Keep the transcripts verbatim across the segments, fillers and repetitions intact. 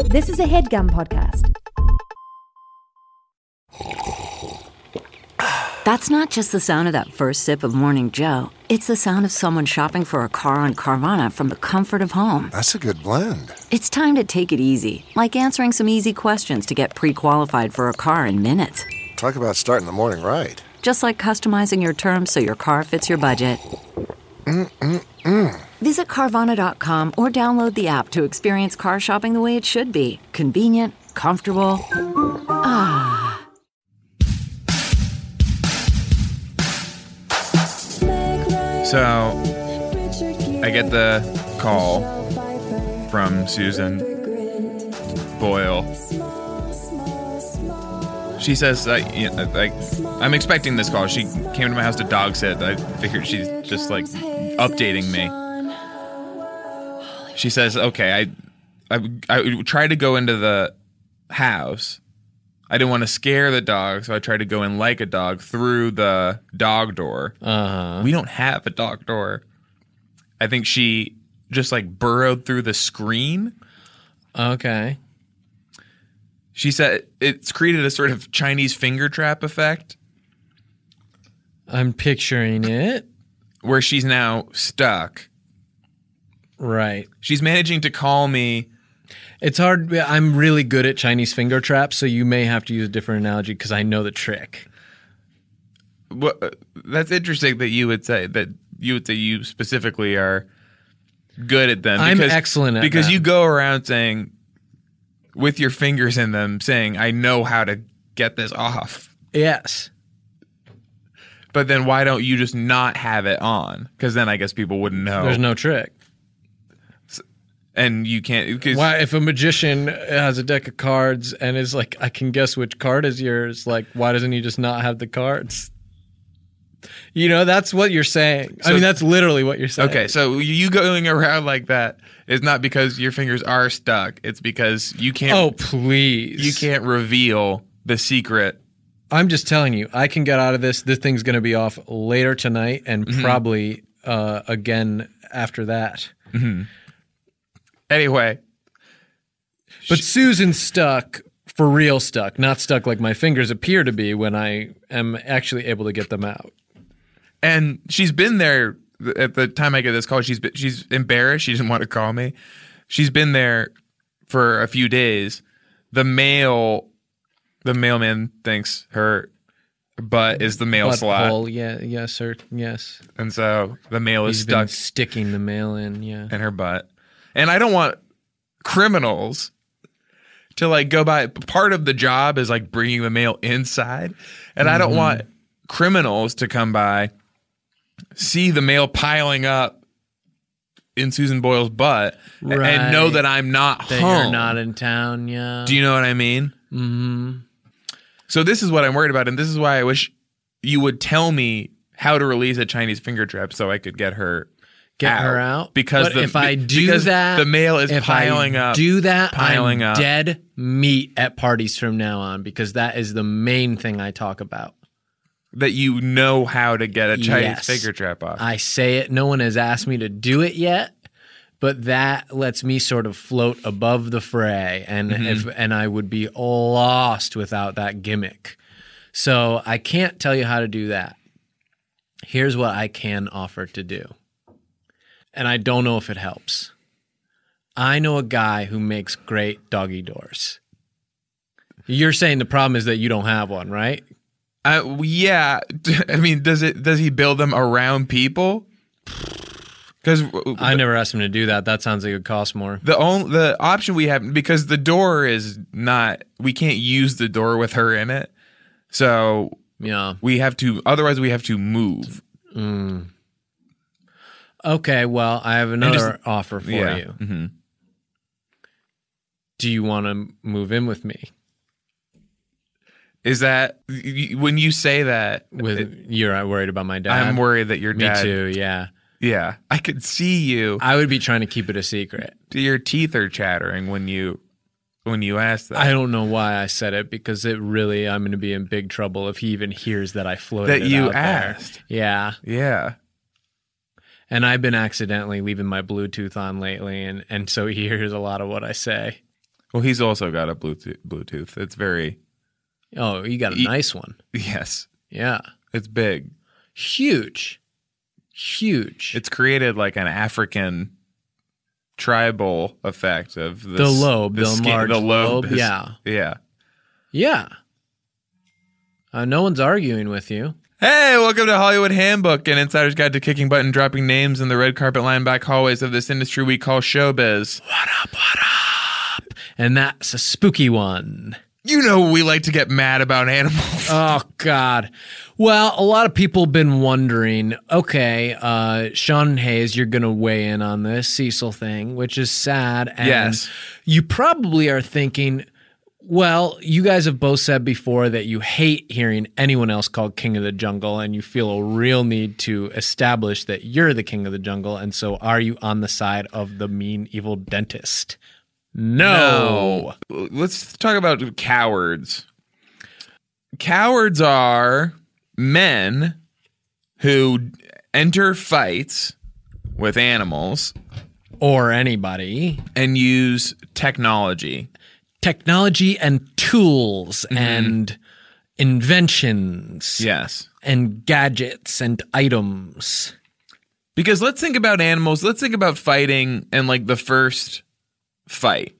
This is a HeadGum podcast. That's not just the sound of that first sip of Morning Joe. It's the sound of someone shopping for a car on Carvana from the comfort of home. That's a good blend. It's time to take it easy, like answering some easy questions to get pre-qualified for a car in minutes. Talk about starting the morning right. Just like customizing your terms so your car fits your budget. Mm-mm-mm. Visit Carvana dot com or download the app to experience car shopping the way it should be. Convenient, comfortable. Ah. So, I get the call from Susan Boyle. She says, uh, you know, like, I'm expecting this call. She came to my house to dog sit. I figured she's just, like, updating me. She says, okay, I, I, I tried to go into the house. I didn't want to scare the dog, so I tried to go in like a dog through the dog door. Uh-huh. We don't have a dog door. I think she just, like, burrowed through the screen. Okay. She said it's created a sort of Chinese finger trap effect. I'm picturing it. Where she's now stuck. Right. She's managing to call me. It's hard. I'm really good at Chinese finger traps, so you may have to use a different analogy because I know the trick. Well, that's interesting that you would say that you would say you specifically are good at them. I'm excellent at because them. you go around saying with your fingers in them, saying, "I know how to get this off." Yes. But then why don't you just not have it on? Because then I guess people wouldn't know. There's no trick. And you can't. Cause why, if a magician has a deck of cards and is like, I can guess which card is yours, like, why doesn't he just not have the cards? You know, that's what you're saying. So, I mean, that's literally what you're saying. Okay, so you going around like that is not because your fingers are stuck. It's because you can't. Oh, please. You can't reveal the secret. I'm just telling you, I can get out of this. This thing's going to be off later tonight and mm-hmm. probably uh, again after that. Mm-hmm. Anyway. But she, Susan's stuck, for real stuck, not stuck like my fingers appear to be when I am actually able to get them out. And she's been there at the time I get this call. She's been, she's embarrassed. She didn't want to call me. She's been there for a few days. The mail, the mailman thinks her butt is the mail butt slot. Hole. Yeah, yes, sir. Yes. And so the mail He's is stuck. Been sticking the mail in, yeah. In her butt. And I don't want criminals to, like, go by. Part of the job is, like, bringing the mail inside. And mm-hmm. I don't want criminals to come by, see the mail piling up in Susan Boyle's butt, right. and know that I'm not that home. You're not in town, yeah. Do you know what I mean? Mm-hmm. So this is what I'm worried about, and this is why I wish you would tell me how to release a Chinese finger trap so I could get her Get out. her out. Because but the, if I do that, the mail is if piling I up. Do that, piling I'm up. dead meat at parties from now on because that is the main thing I talk about. That you know how to get a Chinese yes. finger trap off. I say it. No one has asked me to do it yet, but that lets me sort of float above the fray, and mm-hmm. if and I would be lost without that gimmick. So I can't tell you how to do that. Here's what I can offer to do. And I don't know if it helps. I know a guy who makes great doggy doors. You're saying the problem is that you don't have one, right? Uh, yeah. I mean, does it? Does he build them around people? Because I never asked him to do that. That sounds like it would cost more. The only the option we have, because the door is not, we can't use the door with her in it. So yeah, we have to. Otherwise, we have to move. Mm. Okay, well, I have another just, offer for yeah. you. Mm-hmm. Do you want to move in with me? Is that when you say that? With it, you're worried about my dad? I'm worried that your dad. Me too. Yeah. Yeah, I could see you. I would be trying to keep it a secret. Your teeth are chattering when you when you ask that. I don't know why I said it because it really I'm going to be in big trouble if he even hears that I floated that it you out asked. There. Yeah. Yeah. And I've been accidentally leaving my Bluetooth on lately, and, and so he hears a lot of what I say. Well, he's also got a Bluetooth. Bluetooth. It's very Oh, you got a E- nice one. yes. Yeah. It's big. Huge. Huge. It's created like an African tribal effect of this, The lobe, the skin- enlarged the lobe. lobe, is- yeah. yeah. yeah. Uh, no one's arguing with you. Hey, welcome to Hollywood Handbook, an insider's guide to kicking butt and dropping names in the red carpet line back hallways of this industry we call showbiz. What up, what up? And that's a spooky one. You know we like to get mad about animals. Oh, God. Well, a lot of people have been wondering, okay, uh, Sean Hayes, you're going to weigh in on this Cecil thing, which is sad. And Yes. you probably are thinking, well, you guys have both said before that you hate hearing anyone else called King of the Jungle, and you feel a real need to establish that you're the King of the Jungle. And so are you on the side of the mean, evil dentist? No. No. Let's talk about cowards. Cowards are men who enter fights with animals Or anybody. and use technology. Technology and tools and inventions Yes. and gadgets and items. Because let's think about animals. Let's think about fighting and like the first fight.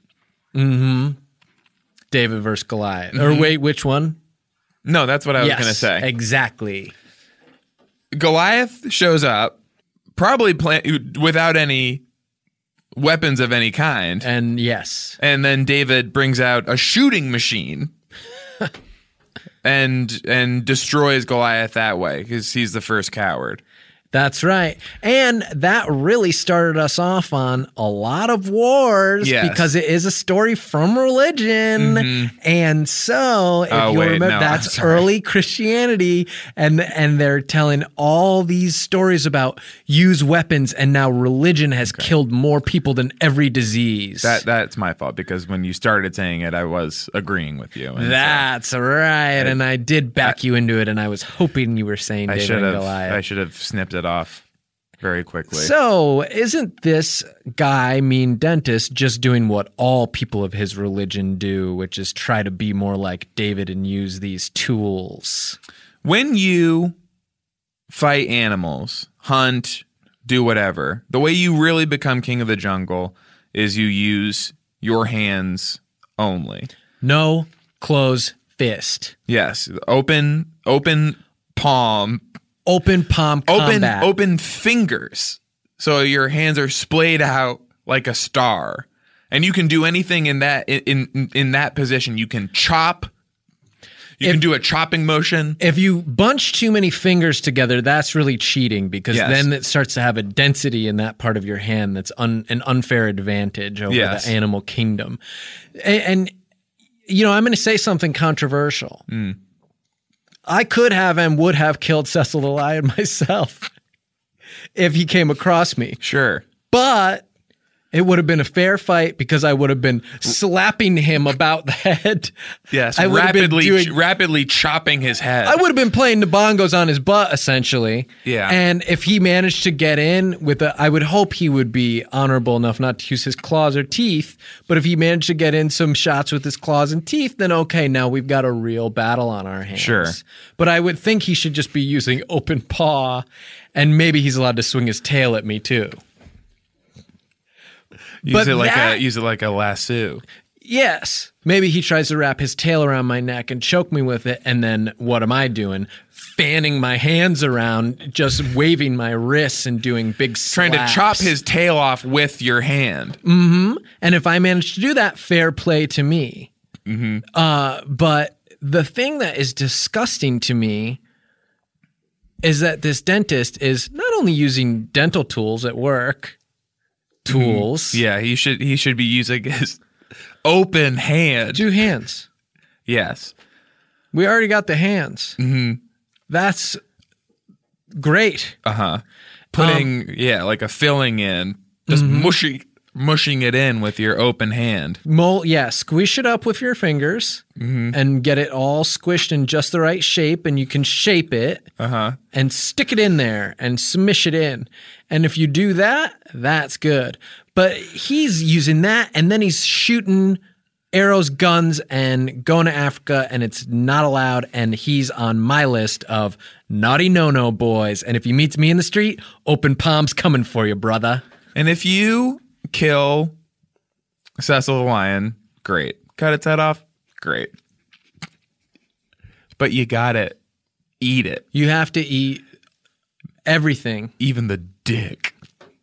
David versus Goliath. Or wait, which one? No, that's what I was yes, going to say. exactly. Goliath shows up, probably plan- without any weapons of any kind. And yes, And then David brings out a shooting machine and and destroys Goliath that way because he's the first coward. that's right. And that really started us off on a lot of wars Yes. because it is a story from religion. And so if Oh, you wait, remember, no, I'm that's sorry. early Christianity. And, and they're telling all these stories about use weapons. And now religion has killed more people than every disease. That that's my fault because when you started saying it, I was agreeing with you. And so That's right. And I did back you into it. And I was hoping you were saying I David should and have Goliath. I should have snipped it off very quickly. So, isn't this guy, mean dentist, just doing what all people of his religion do, which is try to be more like David and use these tools? When you fight animals, hunt, do whatever, the way you really become king of the jungle is you use your hands only. No close fist. Yes, open open palm, Open palm open combat. open fingers. So your hands are splayed out like a star. And you can do anything in that in in, in that position. You can chop. You If- can do a chopping motion. If you bunch too many fingers together, that's really cheating because Yes. then it starts to have a density in that part of your hand that's un, an unfair advantage over Yes. the animal kingdom. And, and you know, I'm going to say something controversial. Mm. I could have and would have killed Cecil the Lion myself if he came across me, Sure. but it would have been a fair fight because I would have been slapping him about the head. Yes, I would have been rapidly doing- rapidly chopping his head. I would have been playing the bongos on his butt, essentially. Yeah. And if he managed to get in with a, I would hope he would be honorable enough not to use his claws or teeth. But if he managed to get in some shots with his claws and teeth, then okay, now we've got a real battle on our hands. Sure. But I would think he should just be using open paw, and maybe he's allowed to swing his tail at me too. use but it like that- a use it like a lasso. Yes. Maybe he tries to wrap his tail around my neck and choke me with it. And then what am I doing? Fanning my hands around, just waving my wrists and doing big Trying to slaps. chop his tail off with your hand. And if I manage to do that, fair play to me. Mm-hmm. Uh, but the thing that is disgusting to me is that this dentist is not only using dental tools at work, tools, Yeah, he should he should be using his open hand. two hands. Yes. We already got the hands. Mm-hmm. That's great. Uh-huh. Putting yeah, like a filling in. Just mushing mushing it in with your open hand. Mol- yeah, squish it up with your fingers and get it all squished in just the right shape, and you can shape it Uh-huh. and stick it in there and smish it in. And if you do that, that's good. But he's using that, and then he's shooting arrows, guns, and going to Africa, and it's not allowed, and he's on my list of naughty no-no boys. And if he meets me in the street, open palms coming for you, brother. And if you kill Cecil the lion, great. Cut its head off, great. But you gotta eat it. You have to eat everything. Even the dick.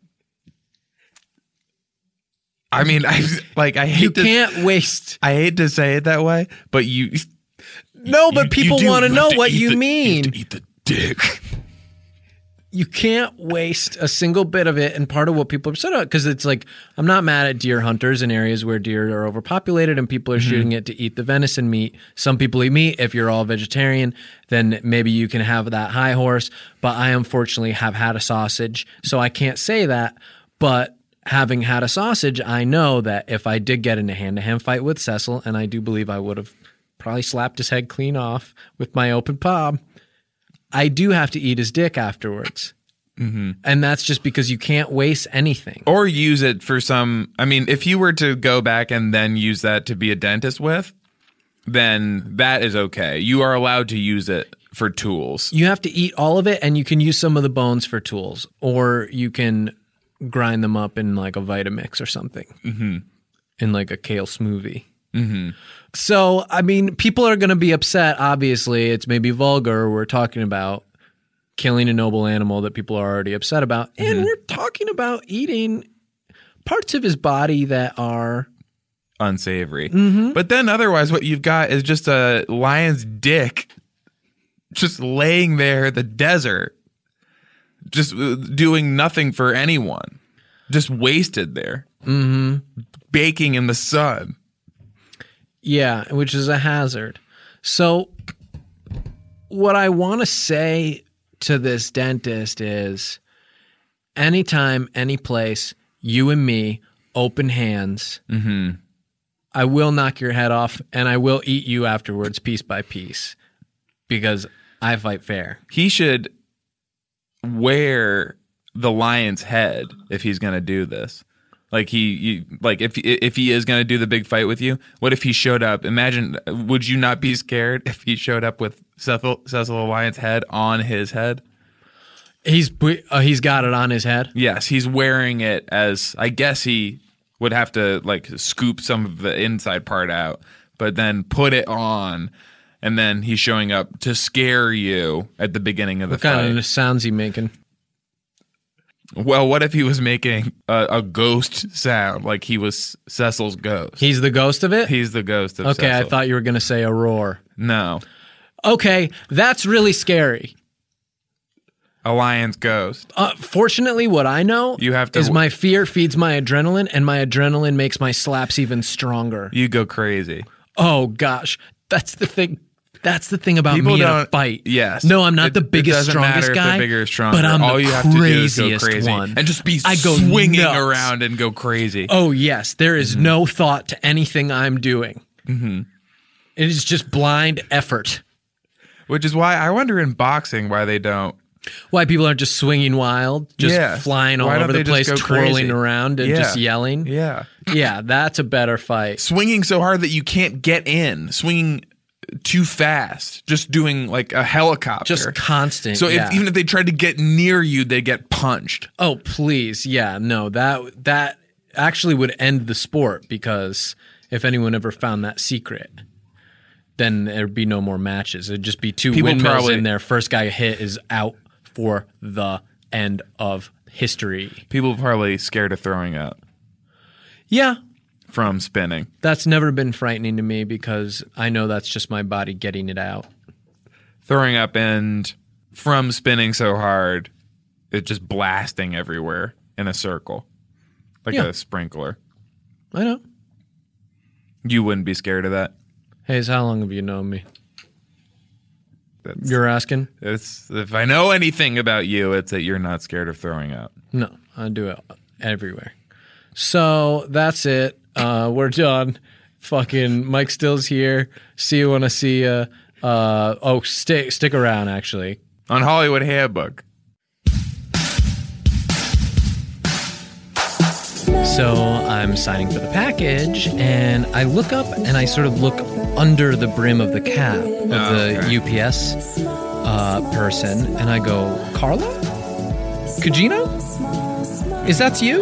I mean, I like. I hate. You to, can't waste. I hate to say it that way, but you. No, but you, people you want to you know have to what eat you the, mean. You have to eat the dick. You can't waste a single bit of it. And part of what people are upset about, because it's like, I'm not mad at deer hunters in areas where deer are overpopulated and people are mm-hmm. shooting it to eat the venison meat. Some people eat meat. If you're all vegetarian, then maybe you can have that high horse. But I unfortunately have had a sausage, so I can't say that. But having had a sausage, I know that if I did get in a hand-to-hand fight with Cecil, and I do believe I would have probably slapped his head clean off with my open palm, I do have to eat his dick afterwards. Mm-hmm. And that's just because you can't waste anything. Or use it for some, I mean, if you were to go back and then use that to be a dentist with, then that is okay. You are allowed to use it for tools. You have to eat all of it, and you can use some of the bones for tools. Or you can grind them up in like a Vitamix or something. Mm-hmm. In like a kale smoothie. Mm-hmm. So, I mean, people are going to be upset. Obviously, it's maybe vulgar. We're talking about killing a noble animal that people are already upset about. And mm-hmm. we're talking about eating parts of his body that are unsavory. Mm-hmm. But then otherwise, what you've got is just a lion's dick just laying there in the desert, just doing nothing for anyone, just wasted there, mm-hmm. baking in the sun. Yeah, which is a hazard. So what I want to say to this dentist is anytime, any place, you and me, open hands, mm-hmm. I will knock your head off and I will eat you afterwards piece by piece because I fight fair. He should wear the lion's head if he's going to do this. Like he, you, like if if he is going to do the big fight with you, what if he showed up? Imagine, would you not be scared if he showed up with Cecil, Cecil the lion's head on his head? He's uh, he's got it on his head. Yes, he's wearing it as, I guess he would have to like scoop some of the inside part out, but then put it on, and then he's showing up to scare you at the beginning of the what fight. What kind of sounds he making? Well, what if he was making a, a ghost sound, like he was Cecil's ghost? He's the ghost of it? He's the ghost of okay, Cecil. I thought you were going to say a roar. No. Okay, that's really scary. A lion's ghost. Uh, fortunately, what I know you have to is my fear feeds my adrenaline, and my adrenaline makes my slaps even stronger. You go crazy. Oh, gosh. That's the thing. That's the thing about People me in don't, a fight. Yes. No, I'm not it, the biggest, strongest guy. If bigger or stronger. But I'm All the you have craziest to do is go crazy one. and just be I go swinging nuts. around and go crazy. Oh, yes. There is mm-hmm. no thought to anything I'm doing. Mm-hmm. It is just blind effort. Which is why I wonder in boxing why they don't. Why people aren't just swinging wild, just yeah. flying all why over the place, twirling crazy? around and yeah. just yelling. Yeah. Yeah, that's a better fight. Swinging so hard that you can't get in. Swinging too fast. Just doing like a helicopter. Just constant. So yeah. if, even if they tried to get near you, they get punched. Oh, please. Yeah, no, that that actually would end the sport, because if anyone ever found that secret, then there'd be no more matches. It'd just be two People windmills probably, in there. First guy hit is out for the end of history. People are probably scared of throwing up. Yeah. From spinning. That's never been frightening to me, because I know that's just my body getting it out. Throwing up and from spinning so hard, it's just blasting everywhere in a circle. Like yeah. a sprinkler. I know. You wouldn't be scared of that? Hayes, how long have you known me? That's, You're asking? It's, if I know anything about you, it's that you're not scared of throwing up. No, I do it everywhere. So that's it. Uh, we're done. Fucking Mike Still's here. See you when I see you. Uh, oh, stick stick around, actually. On Hollywood Handbook. So I'm signing for the package, and I look up and I sort of look under the brim of the cap of Oh, the okay. U P S uh, person, and I go, Carla? Cugino? Is that you?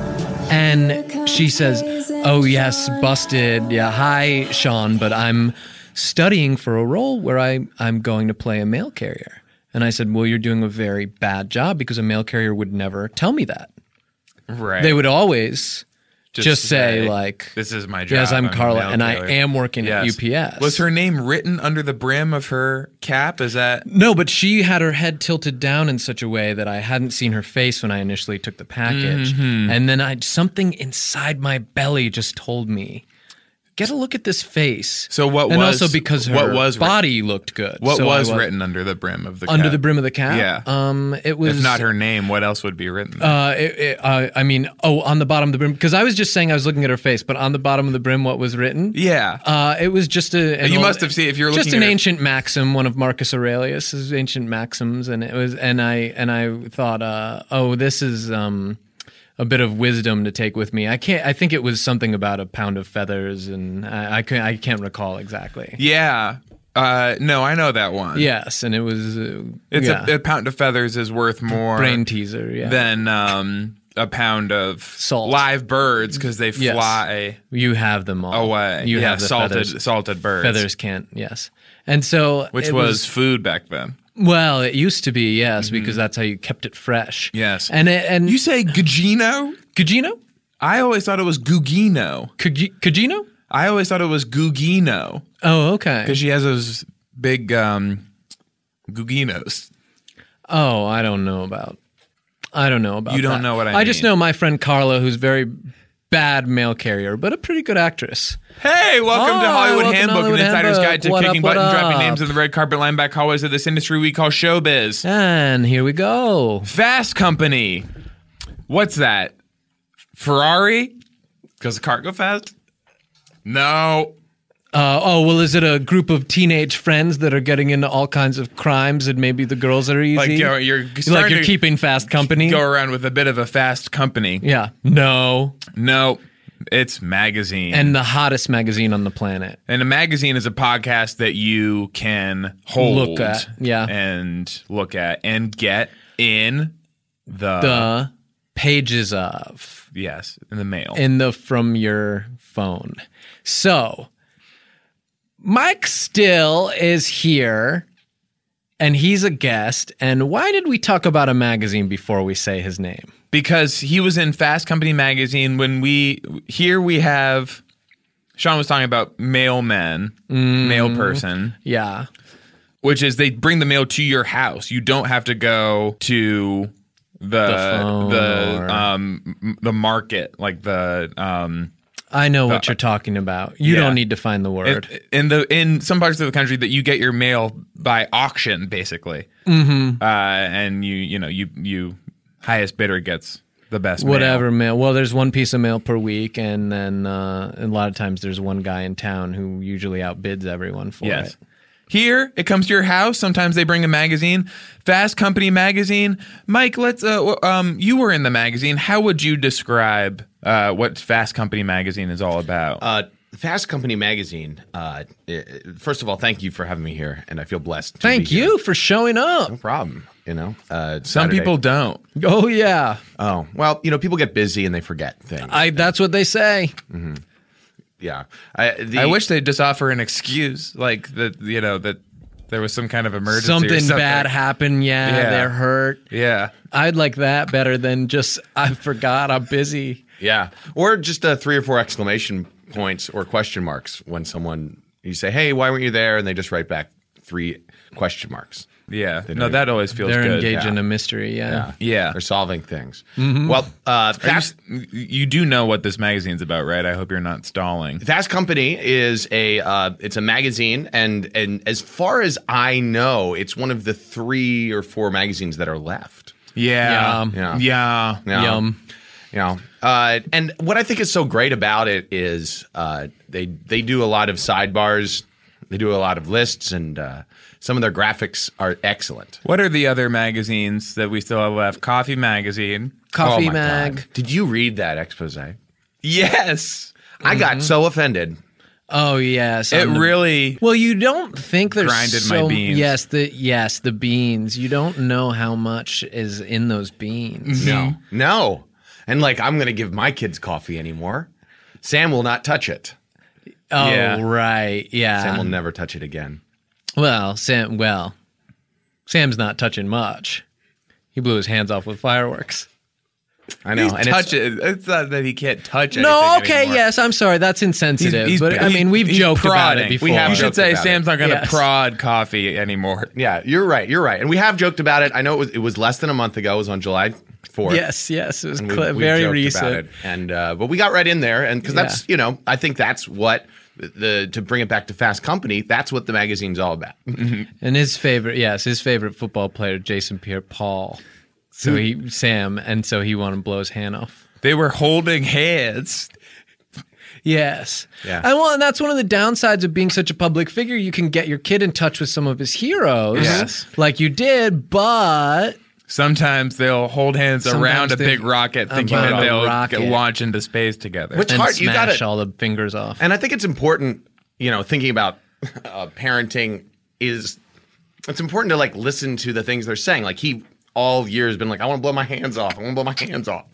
And she says, oh, yes, busted. Yeah, hi, Sean, but I'm studying for a role where I, I'm going to play a mail carrier. And I said, well, you're doing a very bad job because a mail carrier would never tell me that. Right. They would always just, say, like, "This is my job." yes, I'm a Carla, mail and I carrier." am working Yes. at U P S. Was her name written under the brim of her cap? Is that No, but she had her head tilted down in such a way that I hadn't seen her face when I initially took the package. Mm-hmm. And then I something inside my belly just told me, get a look at this face. So what and was- also because her what was writ- body looked good. what So I was written under the brim of the under cap? the brim of the cap? Yeah. Um, it was If not her name, what else would be written? there? Uh, it, it, uh, I mean, oh, on the bottom of the brim, because I was just saying I was looking at her face, but on the bottom of the brim, what was written? yeah. Uh, it was just a. an You old- must have seen- if you're just looking an at her- ancient maxim, one of Marcus Aurelius's ancient maxims, and it was, and I and I thought, uh, oh, this is um, a bit of wisdom to take with me. I can't. I think it was something about a pound of feathers, and I I, can't, I can't recall exactly. yeah. Uh, no, I know that one. Yes, and it was. Uh, It's yeah. a, a pound of feathers is worth more brain teaser. Yeah, than um, a pound of Salt. live birds because they Yes. fly you have them all away. You yeah, have the salted feathers. salted birds. Feathers can't. Yes, and so which it was, food back then. well, it used to be yes because that's how you kept it fresh. Yes. and it, and You say Gugino? Cugino, I always thought it was Gugino. Cugi- Cugino. I always thought it was Gugino Oh, okay. because she has those big um, Guginos. Oh, I don't know about. I don't know about. You don't that. know what I I just mean. know my friend Carla, who's very bad mail carrier, but a pretty good actress. Hey, welcome to Hi, Hollywood welcome to Handbook, Hollywood an insider's Handbook. guide to What up, kicking what butt and dropping up? names in the red carpet line back hallways of this industry we call showbiz. And here we go. Fast Company. What's that? Ferrari? Because the car go fast? No. Uh, oh well, is it a group of teenage friends that are getting into all kinds of crimes, and maybe the girls are easy? Like you're, you're like starting you're to keeping fast company. go around with a bit of a fast company. Yeah. No. No, it's magazine. And the hottest magazine on the planet. And a magazine is a podcast that you can hold, Look at, yeah. and look at and get in the, The pages of yes, in the mail. in the from your phone. So Mike Still is here, and he's a guest. And why did we talk about a magazine before we say his name? Because he was in Fast Company magazine when we here we have Sean was talking about mailmen, Mm. mail person, Yeah. which is they bring the mail to your house. You don't have to go to the The phone the or- um m- the market like the um I know what you're talking about. You yeah. don't need to find the word. in, in the in some parts of the country that you get your mail by auction basically. Mm-hmm. Uh, and you you know you you highest bidder gets the best mail. Whatever mail. Well, there's one piece of mail per week, and then uh, a lot of times there's one guy in town who usually outbids everyone for Yes. it. Here, it comes to your house. Sometimes they bring a magazine. Fast Company magazine. Mike, let's. Uh, um, you were in the magazine. How would you describe uh, what Fast Company magazine is all about? Uh, Fast Company magazine. Uh, i- first of all, thank you for having me here, and I feel blessed. To Thank be here. you for showing up. No problem. You know, uh, Some Saturday- people don't. Oh yeah, Oh well, you know, people get busy and they forget things. I. That's what they say. yeah. I, the, I wish they'd just offer an excuse, like that. You know that there was some kind of emergency. or Something, something bad happened. Yeah, Yeah. they're hurt. Yeah. I'd like that better than just I forgot. I'm busy. Yeah, or just uh, three or four exclamation points or question marks when someone you say, "Hey, why weren't you there?" and they just write back three question marks. Yeah. They No, do. that always feels They're good. engaged in yeah. a mystery. Yeah. Yeah. They're solving things. Mm-hmm. Well, uh, Are you, Fast, s- you do know what this magazine's about, right? I hope you're not stalling. Fast Company is a uh, it's a magazine, and and as far as I know, it's one of the three or four magazines that are left. Yeah. Yeah. Yeah. Yeah. You know? Yum. You know, uh, and what I think is so great about it is uh, they they do a lot of sidebars They do a lot of lists, and uh, some of their graphics are excellent. What are the other magazines that we still have left? Coffee Magazine. Coffee Oh my Mag. God. Did you read that expose? Yes. I got so offended. Oh yes, It on the- really. Well, you don't think there's Grinded my so, beans. Yes, the yes the beans. You don't know how much is in those beans. No, no. And like, I'm going to give my kids coffee anymore. Sam will not touch it. Oh Yeah. right, yeah. Sam will never touch it again. Well, Sam. Well, Sam's not touching much. He blew his hands off with fireworks. I know. He's And touch it's, it. It's not that he can't touch it. No, okay, yes, I'm sorry, that's insensitive. but I mean, we've joked about it before. We have You should joked say about Sam's not going to Yes. prod coffee anymore. yeah, you're right. You're right. And we have joked about it. I know it was, it was less than a month ago. It was on July fourth. Yes, yes, it was And we- cl- we very joked recent. about it. And uh, but we got right in there, and because that's Yeah. you know I think that's what the, the to bring it back to Fast Company. That's what the magazine's all about. And his favorite, yes, his favorite football player, Jason Pierre-Paul. So he, Sam, and so he wanted to blow his hand off. They were holding hands. Yes. Yeah. And well, and that's one of the downsides of being such a public figure. You can get your kid in touch with some of his heroes. Yes. Like you did, but Sometimes they'll hold hands Sometimes around a they- big rocket, thinking about that a they'll rocket. get launch into space together. Which- It's and hard. You smash gotta- all the fingers off. And I think it's important, you know, thinking about uh, parenting is it's important to like listen to the things they're saying. Like he all year has been like, I want to blow my hands off. I want to blow my hands off.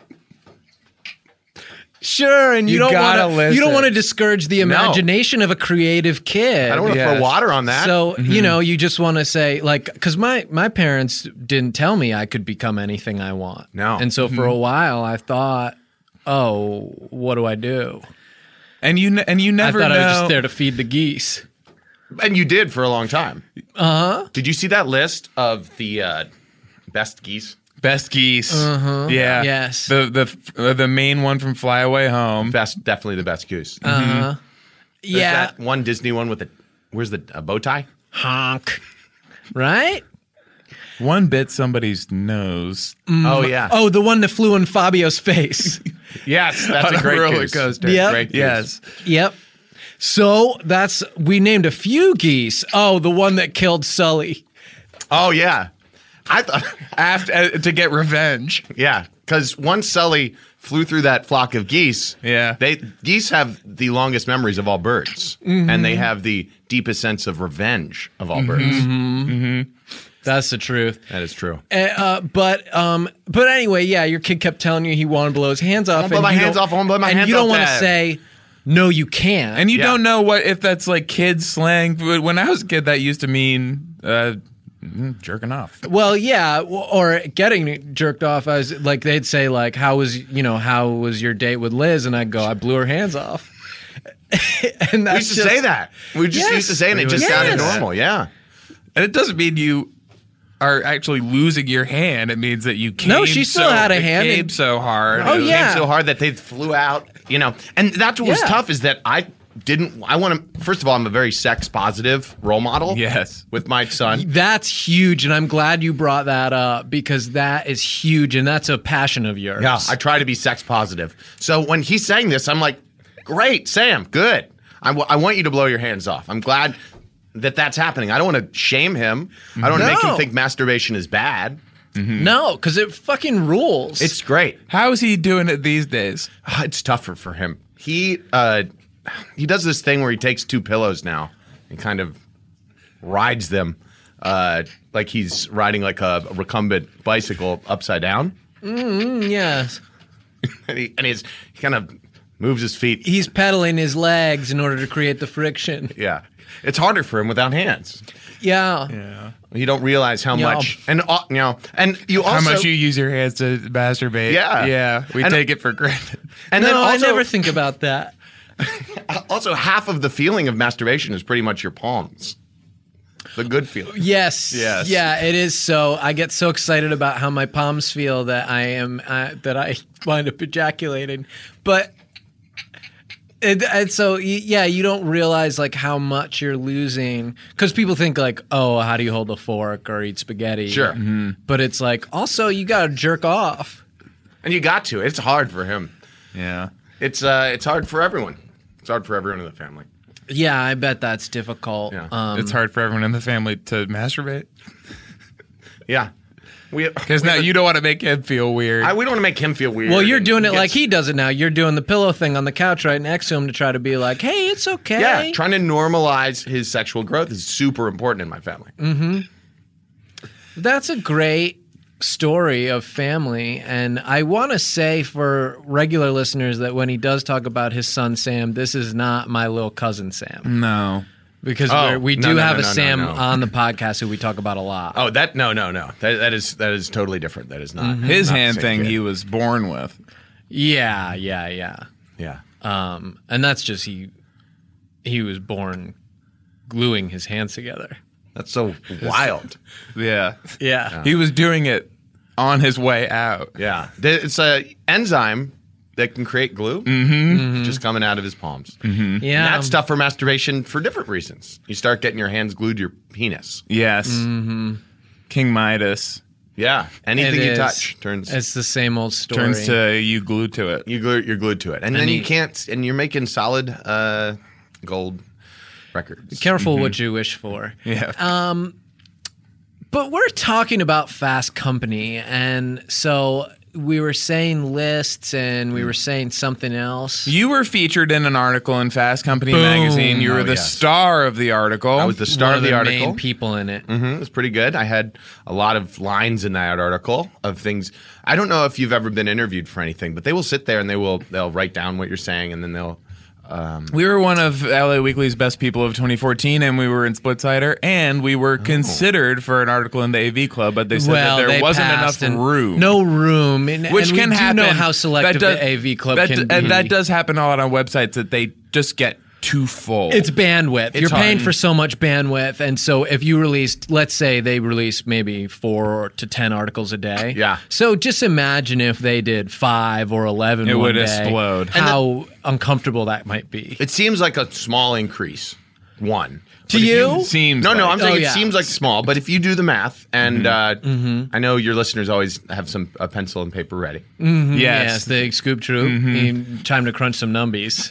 Sure, and you, You don't gotta want to you don't listen. want to discourage the imagination of a creative kid. I don't want to Yes. throw water on that. So you know, you just want to say like, because my my parents didn't tell me I could become anything I want. No. and so for a while I thought, oh, what do I do? and you n- and you never I thought know. I was just there to feed the geese. And you did for a long time. Uh huh. Did you see that list of the uh, best geese? Best geese. Yeah. Yes. The the uh, the main one from Fly Away Home. Best, definitely the best goose. Uh-huh. There's Yeah, that one Disney one with the where's the a bow tie? honk. Right? One bit somebody's nose. Oh yeah. Oh, the one that flew in Fabio's face. yes, that's on a great roller goose. coaster. Yep. Great goose. Yes. Yep. So that's we named a few geese. Oh, the one that killed Sully. Oh yeah. I thought After uh, to get revenge. yeah, because once Sully flew through that flock of geese, Yeah. they geese have the longest memories of all birds, and they have the deepest sense of revenge of all birds. That's the truth. That is true. Uh, uh, but um, but anyway, yeah, your kid kept telling you he wanted to blow his hands off. wanna blow and my you hands don't- off, I wanna blow my and hands you don't off, want to Dad. say no, you can't. And you Yeah. don't know what if that's like kids slang. But when I was a kid, that used to mean uh, mm, jerking off. well, yeah, w- or getting jerked off. I was like, they'd say like, "How was you know how was your date with Liz?" And I'd go, "I blew her hands off." and We that's used to just, say that. We just Yes. used to say it, and it We just would sounded say that. normal. Yeah. And it doesn't mean you are actually losing your hand. It means that you came No, she still so, had a it hand came and- so hard. Oh, It yeah. came so hard that they flew out, you know. And that's what was Yeah. tough is that I didn't. I want to. First of all, I'm a very sex positive role model. Yes. With my son. That's huge, and I'm glad you brought that up because that is huge, and that's a passion of yours. Yeah, I try to be sex positive. So when he's saying this, I'm like, great, Sam, good. I, w- I want you to blow your hands off. I'm glad that that's happening. I don't want to shame him. I don't want to make No. him think masturbation is bad. No, because it fucking rules. It's great. How is he doing it these days? It's tougher for him. He uh, he does this thing where he takes two pillows now and kind of rides them uh, like he's riding like a recumbent bicycle upside down. yes. And he, and he's, he kind of moves his feet. He's pedaling his legs in order to create the friction. Yeah. It's harder for him without hands. Yeah. Yeah. You don't realize how Yeah. much, and uh, you know, and you also How much you use your hands to masturbate? Yeah. Yeah. We And- take it for granted. and no, then also, I never think about that. also half of the feeling of masturbation is pretty much your palms. The good feeling. Yes. Yes. Yeah, it is so. I get so excited about how my palms feel that I am uh, that I wind up ejaculating. But it, and so y- yeah, you don't realize like how much you're losing because people think like, oh, how do you hold a fork or eat spaghetti? Sure. But it's like also you got to jerk off. And you got to. It's hard for him. Yeah. It's uh, it's hard for everyone. It's hard for everyone in the family. Yeah, I bet that's difficult. Yeah. Um, It's hard for everyone in the family to masturbate Yeah. We because now you don't want to make him feel weird. I, we don't want to make him feel weird. well, you're and doing it gets- like he does it now. You're doing the pillow thing on the couch right next to him to try to be like, hey, it's okay. Yeah, trying to normalize his sexual growth is super important in my family. That's a great story of family. And I want to say for regular listeners that when he does talk about his son, Sam, this is not my little cousin, Sam. no. Because Oh, we're, we no, do no, have no, a no, Sam no, no. on the podcast who we talk about a lot. Oh, that no, no, no. That that is that is totally different. That is not His not the hand same thing kid. he was born with. Yeah, yeah, yeah. Yeah. Um, and that's just he he was born gluing his hands together. That's so wild. Yeah. Yeah. He was doing it on his way out. Yeah. Th- It's a enzyme that can create glue mm-hmm. just coming out of his palms. Yeah. And that's stuff for masturbation for different reasons. You start getting your hands glued to your penis. Yes. King Midas Yeah. Anything It you is. touch turns It's the same old story. turns to you glued to it. you glue, you're glued to it. And, then he- you can't and you're making solid uh, gold records. Careful what you wish for. Yeah. But we're talking about Fast Company, and so we were saying lists, and we were saying something else. You were featured in an article in Fast Company Boom. magazine. You were Oh, the yes. star of the article. I was the star One of the, article. main people in it. hmm It was pretty good. I had a lot of lines in that article of things. I don't know if you've ever been interviewed for anything, but they will sit there and they will they'll write down what you're saying, and then they'll. We were one of L A Weekly's best people of twenty fourteen, and we were in Splitsider, and we were considered for an article in the A V Club, but they said Well, that there they wasn't passed enough and room. No room. And, Which and can we do happen. know how selective That does- the A V Club that, can be. And that does happen a lot on websites that they just get too full. It's bandwidth. You're paying hard. for so much bandwidth, and so if you released, let's say they released maybe four to ten articles a day. Yeah. So just imagine if they did five or eleven. It one would day, explode. How uncomfortable that might be. It seems like a small increase. One. To But if you? seems No, no, like- I'm saying Oh, it yeah. seems like small, but if you do the math, and uh, I know your listeners always have some a pencil and paper ready. Yes, yes. the scoop troop. Mm-hmm. Time to crunch some numbies.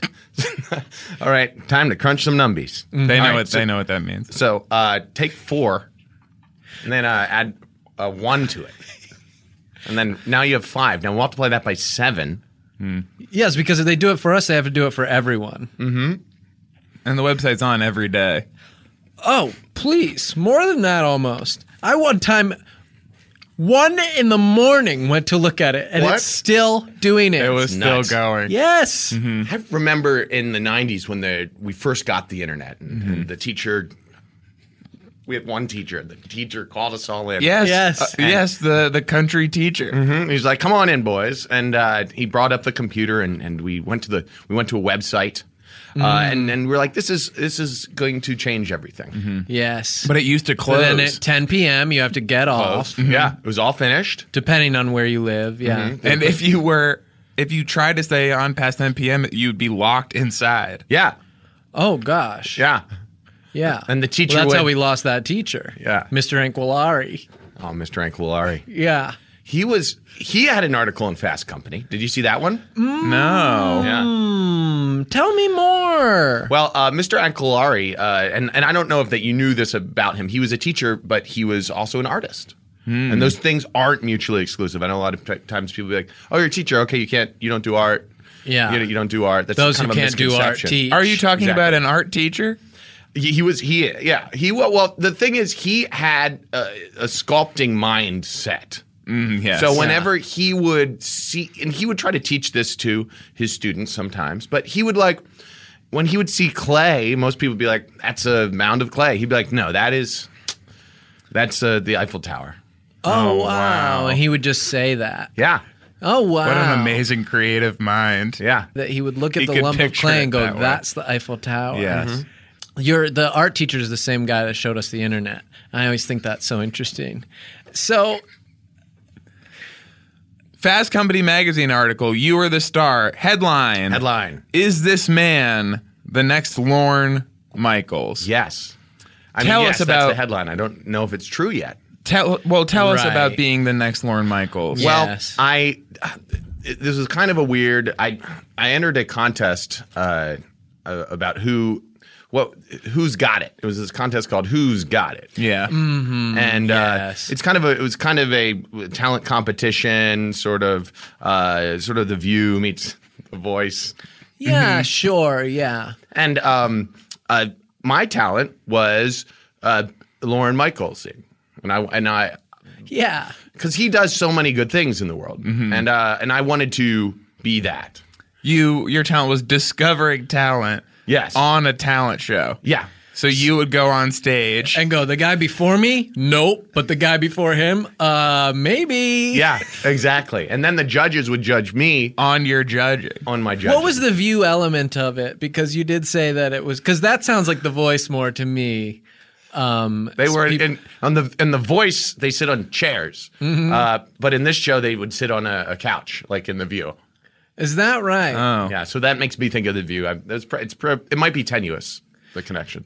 All right, time to crunch some numbies. They know All right, what so- they know what that means. So uh, take four, and then uh, add a one to it, and then now you have five. Now multiply that by seven. Yes, because if they do it for us, they have to do it for everyone. And the website's on every day. Oh, please. More than that almost. I one time, one in the morning, went to look at it, and What? it's still doing it. It was still nuts. going. Yes. I remember in the nineties when the we first got the internet, and, and the teacher. We had one teacher. The teacher called us all in. Yes. Yes. uh, yes, the, the country teacher. Mhm. He's like, "Come on in, boys," and uh, he brought up the computer, and, and we went to the we went to a website, uh, and and we're like, "This is this is going to change everything." Yes. But it used to But close. then at ten p.m., you have to get off, Yeah, it was all finished. depending on where you live. Yeah. and if you were, if you tried to stay on past ten p.m., you'd be locked inside. Yeah, Oh, gosh. yeah. Yeah. And the teacher Well, that's would- how we lost that teacher. Yeah. Mister Anquilari. Oh, Mister Anquilari. Yeah. He was he had an article in Fast Company. Did you see that one? No. Yeah. Hmm. Tell me more. Well, uh, Mister Anquilari, uh, and and I don't know if that you knew this about him. He was a teacher, but he was also an artist. And those things aren't mutually exclusive. I know a lot of t- times people be like, "Oh, you're a teacher. Okay, you can't. You don't do art. Yeah. You, you don't do art." That's Those kind who of a can't do art misconception. teach. Are you talking Exactly. about an art teacher? He, he was he yeah he well, well the thing is he had a, a sculpting mindset. Mm, yes. So whenever he would see, and he would try to teach this to his students sometimes, but he would like, when he would see clay, most people would be like, "That's a mound of clay." He'd be like, "No, that is, that's uh, the Eiffel Tower." Oh, wow. wow. And he would just say that. Yeah, Oh, wow. What an amazing creative mind. yeah. That he would look at He the could lump of picture clay it and go, that way. that's the Eiffel Tower. Yes. You're, the art teacher is the same guy that showed us the internet. I always think that's so interesting. So, Fast Company magazine article. You were the star. Headline. Headline. Is this man the next Lorne Michaels? Yes. I Tell mean, us yes, about- that's the headline. I don't know if it's true yet. Tell well, tell us Right. about being the next Lorne Michaels. Yes. Well, I this is kind of a weird. I I entered a contest uh, uh, about who what who's got it. It was this contest called Who's Got It. Yeah. And yes. uh, it's kind of a it was kind of a talent competition, sort of uh, sort of The View meets The Voice. Yeah, sure. Yeah. And um, uh, my talent was uh, Lorne Michaels, and I and I Yeah. because he does so many good things in the world, and uh, and I wanted to be that. You your talent was discovering talent. Yes. On a talent show. Yeah. So you would go on stage. And go, the guy before me? Nope. But the guy before him? Uh, maybe. Yeah, exactly. And then the judges would judge me on your judging. on my judging. What was the View element of it? Because you did say that it was, because that sounds like The Voice more to me. Um, They were peop- in on the in the Voice. They sit on chairs, uh, but in this show they would sit on a, a couch, like in The View. Is that right? Oh. Yeah, so that makes me think of The View. I, it's pre- it's pre- it might be tenuous, the connection.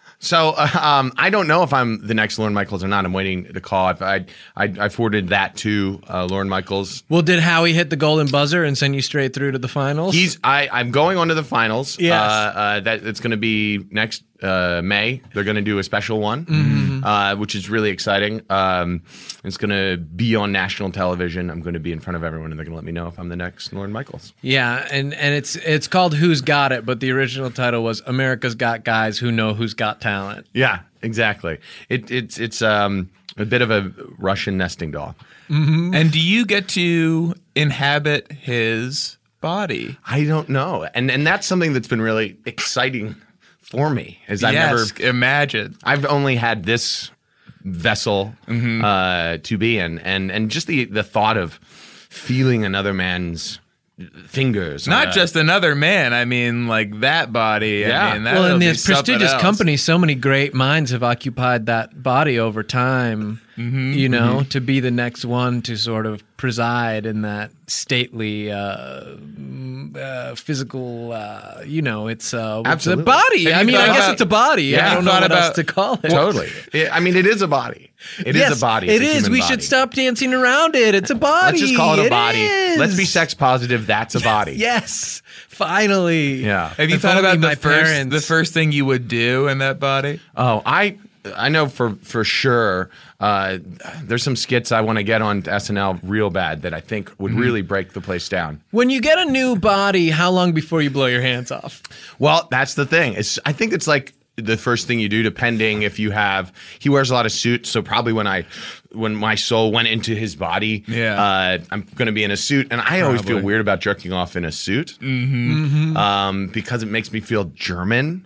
So uh, um, I don't know if I'm the next Lorne Michaels or not. I'm waiting to call. I've, I I I forwarded that to uh, Lorne Michaels. Well, did Howie hit the golden buzzer and send you straight through to the finals? He's I I'm going on to the finals. Yes. Uh, uh, that it's going to be next uh, May. They're going to do a special one, Mm-hmm. uh, which is really exciting. Um, it's going to be on national television. I'm going to be in front of everyone, and they're going to let me know if I'm the next Lorne Michaels. Yeah, and, and it's it's called Who's Got It, but the original title was America's Got Guys Who Know Who's Got Talent. Yeah, exactly. It, it's it's um, a bit of a Russian nesting doll. And do you get to inhabit his body? I don't know, and and that's something that's been really exciting for me. Is I've never, Yes, imagine. I've only had this vessel uh, to be in, and and just the the thought of feeling another man's fingers, on Not a- just another man. I mean, like that body. Yeah. I mean, that Well, in would be this something prestigious else. company, so many great minds have occupied that body over time, you know, to be the next one to sort of preside in that stately, uh, mm, uh, physical, uh, you know, it's, uh, it's a Absolutely. body. Have I you mean, I thought guess about- it's a body. Yeah, I don't know thought what else about- to call it. Totally. It- I mean, it is a body. It is Yes, a body. It It's a is. human We body. should stop dancing around it. It's a body. Let's just call it a body. is. Let's be sex positive. That's a body. Yes, finally. Yeah. Have you If thought only about my the first, parents- the first thing you would do in that body? Oh, I I know for for sure. Uh, there's some skits I want to get on S N L real bad that I think would really break the place down. When you get a new body, how long before you blow your hands off? Well, that's the thing. It's I think it's like the first thing you do, depending if you have. He wears a lot of suits, so probably when I when my soul went into his body, Yeah. uh, I'm going to be in a suit, and I always feel Probably. weird about jerking off in a suit, mm-hmm. um, because it makes me feel German.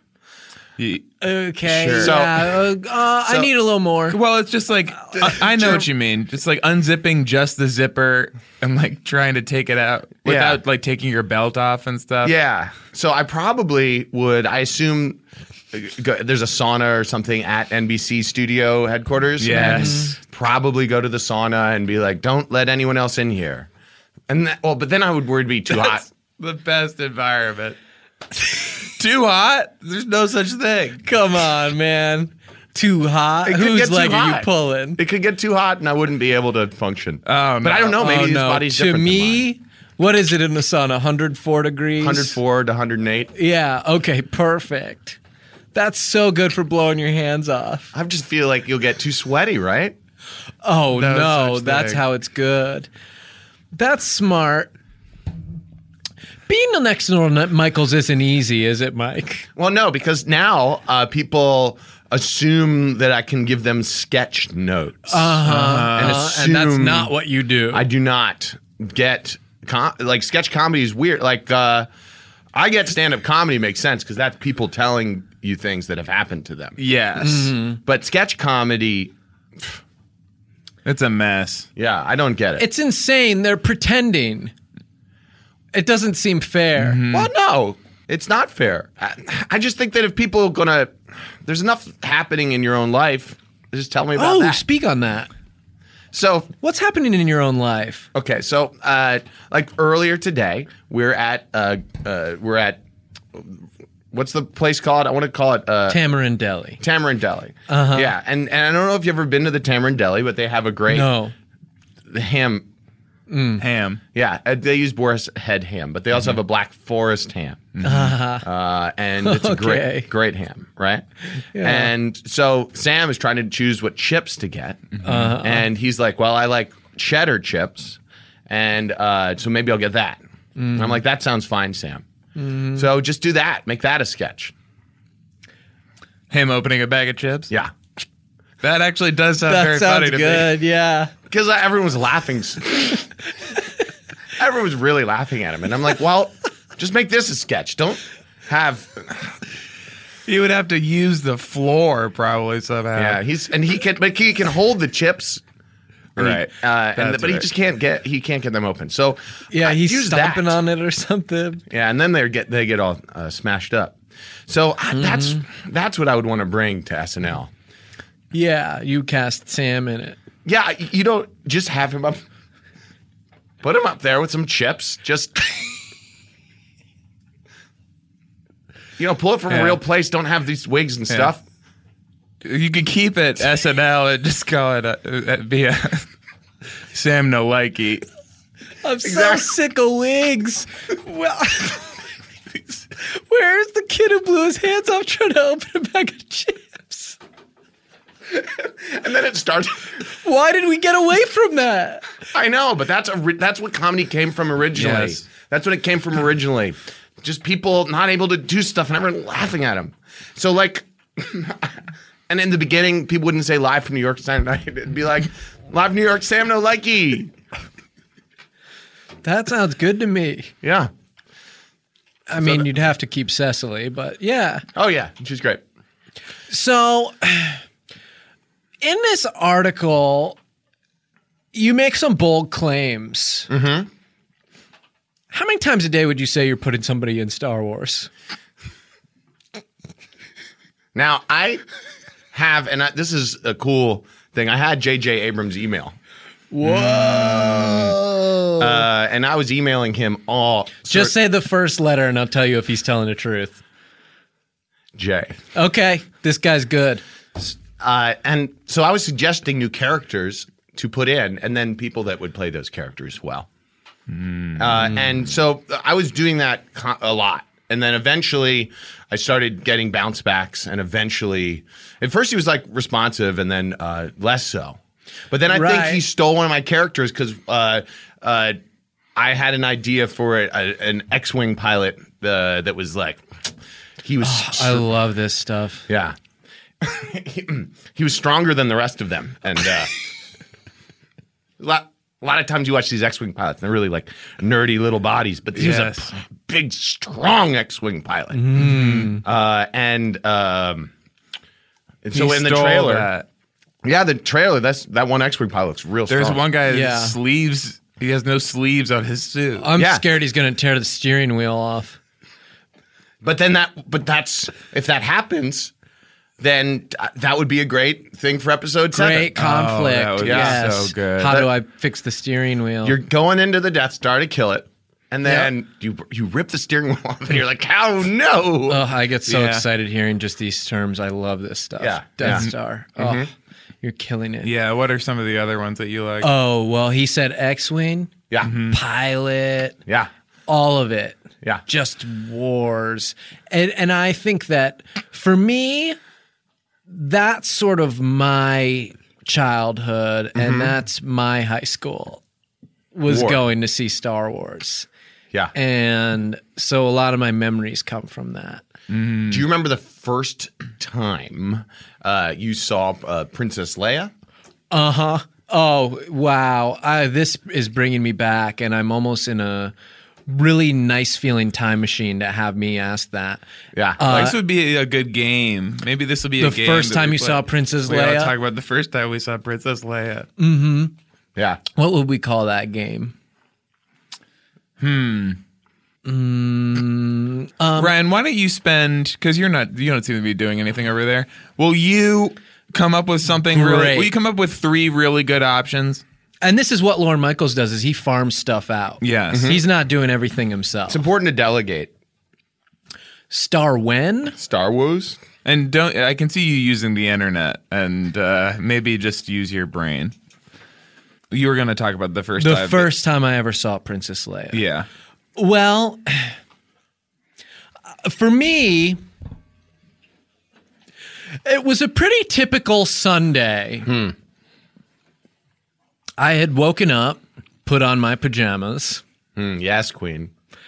Ye- Okay. Sure. So- yeah, uh, uh, I so- need a little more. Well, it's just like I, I know what you mean. Just like unzipping just the zipper and like trying to take it out without Yeah. like taking your belt off and stuff. Yeah. So I probably would. I assume uh, go, there's a sauna or something at N B C studio headquarters. Yes. And probably go to the sauna and be like, "Don't let anyone else in here." And that, well, but then I would worry it'd be too hot. That's the best environment. Too hot? There's no such thing. Come on, man. Too hot? It could Whose get too leg are you hot. pulling? It could get too hot, and I wouldn't be able to function. Oh, But I don't know. Maybe oh, his no. body's To different me, what is it in the sauna? one hundred four degrees? than mine. one hundred four to one hundred eight. Yeah, okay, perfect. That's so good for blowing your hands off. I just feel like you'll get too sweaty, right? Oh, No no, such that's thing. how it's good. That's smart. Being the next Lorne Michaels isn't easy, is it, Mike? Well, no, because now uh, people assume that I can give them sketch notes. Uh-huh. And Uh, and that's assume- not what you do. I do not get com- like sketch comedy is weird. Like uh, I get stand up comedy makes sense because that's people telling you things that have happened to them. Yes. But sketch comedy, It's a mess. yeah, I don't get it. It's insane. They're pretending. It doesn't seem fair. Well, no, it's not fair. I, I just think that if people are gonna, there's enough happening in your own life. Just tell me about Oh, that. speak on that. So What's happening in your own life? okay, so uh, like earlier today, we're at uh, uh, we're at what's the place called? I want to call it uh, Tamarind Deli. Tamarind Deli. Uh-huh. Yeah, and and I don't know if you've ever been to the Tamarind Deli, but they have a great No. ham Ham. Yeah, uh, they use boar's head ham, but they also have a Black Forest ham, uh, and it's a Okay. great, great ham, right? And so Sam is trying to choose what chips to get, and he's like, "Well, I like cheddar chips, and uh, so maybe I'll get that." And I'm like, "That sounds fine, Sam. So just do that. Make that a sketch." Him opening a bag of chips. Yeah, That actually does sound That very sounds funny to me. good. Yeah. because everyone was laughing. Everyone was really laughing at him, and I'm like, "Well, just make this a sketch. Don't have." You would have to use the floor probably somehow. Yeah, he's and he can, but he can hold the chips, and he- Right. uh, and That's but he right. just can't get he can't get them open. So Yeah, I he's use stomping that. on it or something. Yeah, and then they get they get all uh, smashed up. So I, that's that's what I would want to bring to S N L. Yeah, you cast Sam in it. Yeah, y- you don't just have him up, put him up there with some chips. Just you know, pull it from Yeah. a real place. Don't have these wigs and stuff. You could keep it S N L and just call it a, a, be a Sam No Likey. I'm so sick of wigs. Well, where's the kid who blew his hands off trying to open a bag of chips? And then it starts. Why did we get away from that? I know, but that's a ri- that's what comedy came from originally. Yes. That's what it came from originally. Just people not able to do stuff and everyone laughing at them. So like, and in the beginning, people wouldn't say live from New York Saturday night. It'd be like live New York, Sam No Likey. That sounds good to me. Yeah. I mean, you'd have to keep Cecily, but yeah. Oh yeah, she's great. So, in this article, you make some bold claims. Mm-hmm. How many times a day would you say you're putting somebody in Star Wars? Now I have, and I, this is a cool thing. I had J J Abrams' email. Whoa. Uh, and I was emailing him all. Just say the first letter and I'll tell you if he's telling the truth. J. Okay, this guy's good. Uh, and so I was suggesting new characters to put in, and then people that would play those characters well. Mm. Uh, and so I was doing that co- a lot. And then eventually I started getting bounce backs, and eventually, at first he was like responsive, and then uh, less so. But then I Right. think he stole one of my characters because uh, uh, I had an idea for a, a, an X-Wing pilot uh, that was like, he was. I love this stuff. Yeah. he, he was stronger than the rest of them. And uh, a, lot, a lot of times you watch these X-Wing pilots, and they're really like nerdy little bodies, but he Yes. was a p- big, strong X-Wing pilot. Uh, and, um, and so He in the stole trailer, that. yeah, the trailer, that's that one X-Wing pilot looks real There's strong. one guy that Yeah. sleeves. He has no sleeves on his suit. I'm Yeah. scared he's going to tear the steering wheel off. But then that, but that's, if that happens, then th- that would be a great thing for episode seven. Great conflict. Oh, that would be yes. so good. How That- do I fix the steering wheel? You're going into the Death Star to kill it, and then you you rip the steering wheel off, and you're like, "Oh no!" Oh, I get so Yeah. excited hearing just these terms. I love this stuff. Yeah. Death Yeah. Star. Oh, you're killing it. Yeah. What are some of the other ones that you like? Oh, well, he said X-Wing, yeah, pilot, yeah, all of it. yeah. Just wars. And and I think that for me, that's sort of my childhood and that's my high school was War. going to see Star Wars. yeah. And so a lot of my memories come from that. Do you remember the first time uh, you saw uh, Princess Leia? Uh-huh. Oh, wow. I, this is bringing me back, and I'm almost in a really nice feeling time machine to have me ask that. Yeah, Uh, this would be a good game. Maybe this will be a The game. first that time we you play. saw Princess We gotta Leia? talk about the first time we saw Princess Leia. yeah. What would we call that game? Ryan, why don't you spend? Because you're not. You don't seem to be doing anything over there. Will you come up with something really? Great. Will you come up with three really good options? And this is what Lorne Michaels does: is he farms stuff out. Yes. He's not doing everything himself. It's important to delegate. Star when? Star Wars. And don't. I can see you using the internet, and uh, maybe just use your brain. You were going to talk about the first The time. first time I ever saw Princess Leia. Yeah. Well, for me, it was a pretty typical Sunday. Hmm. I had woken up, put on my pajamas, Mm, yes, Queen.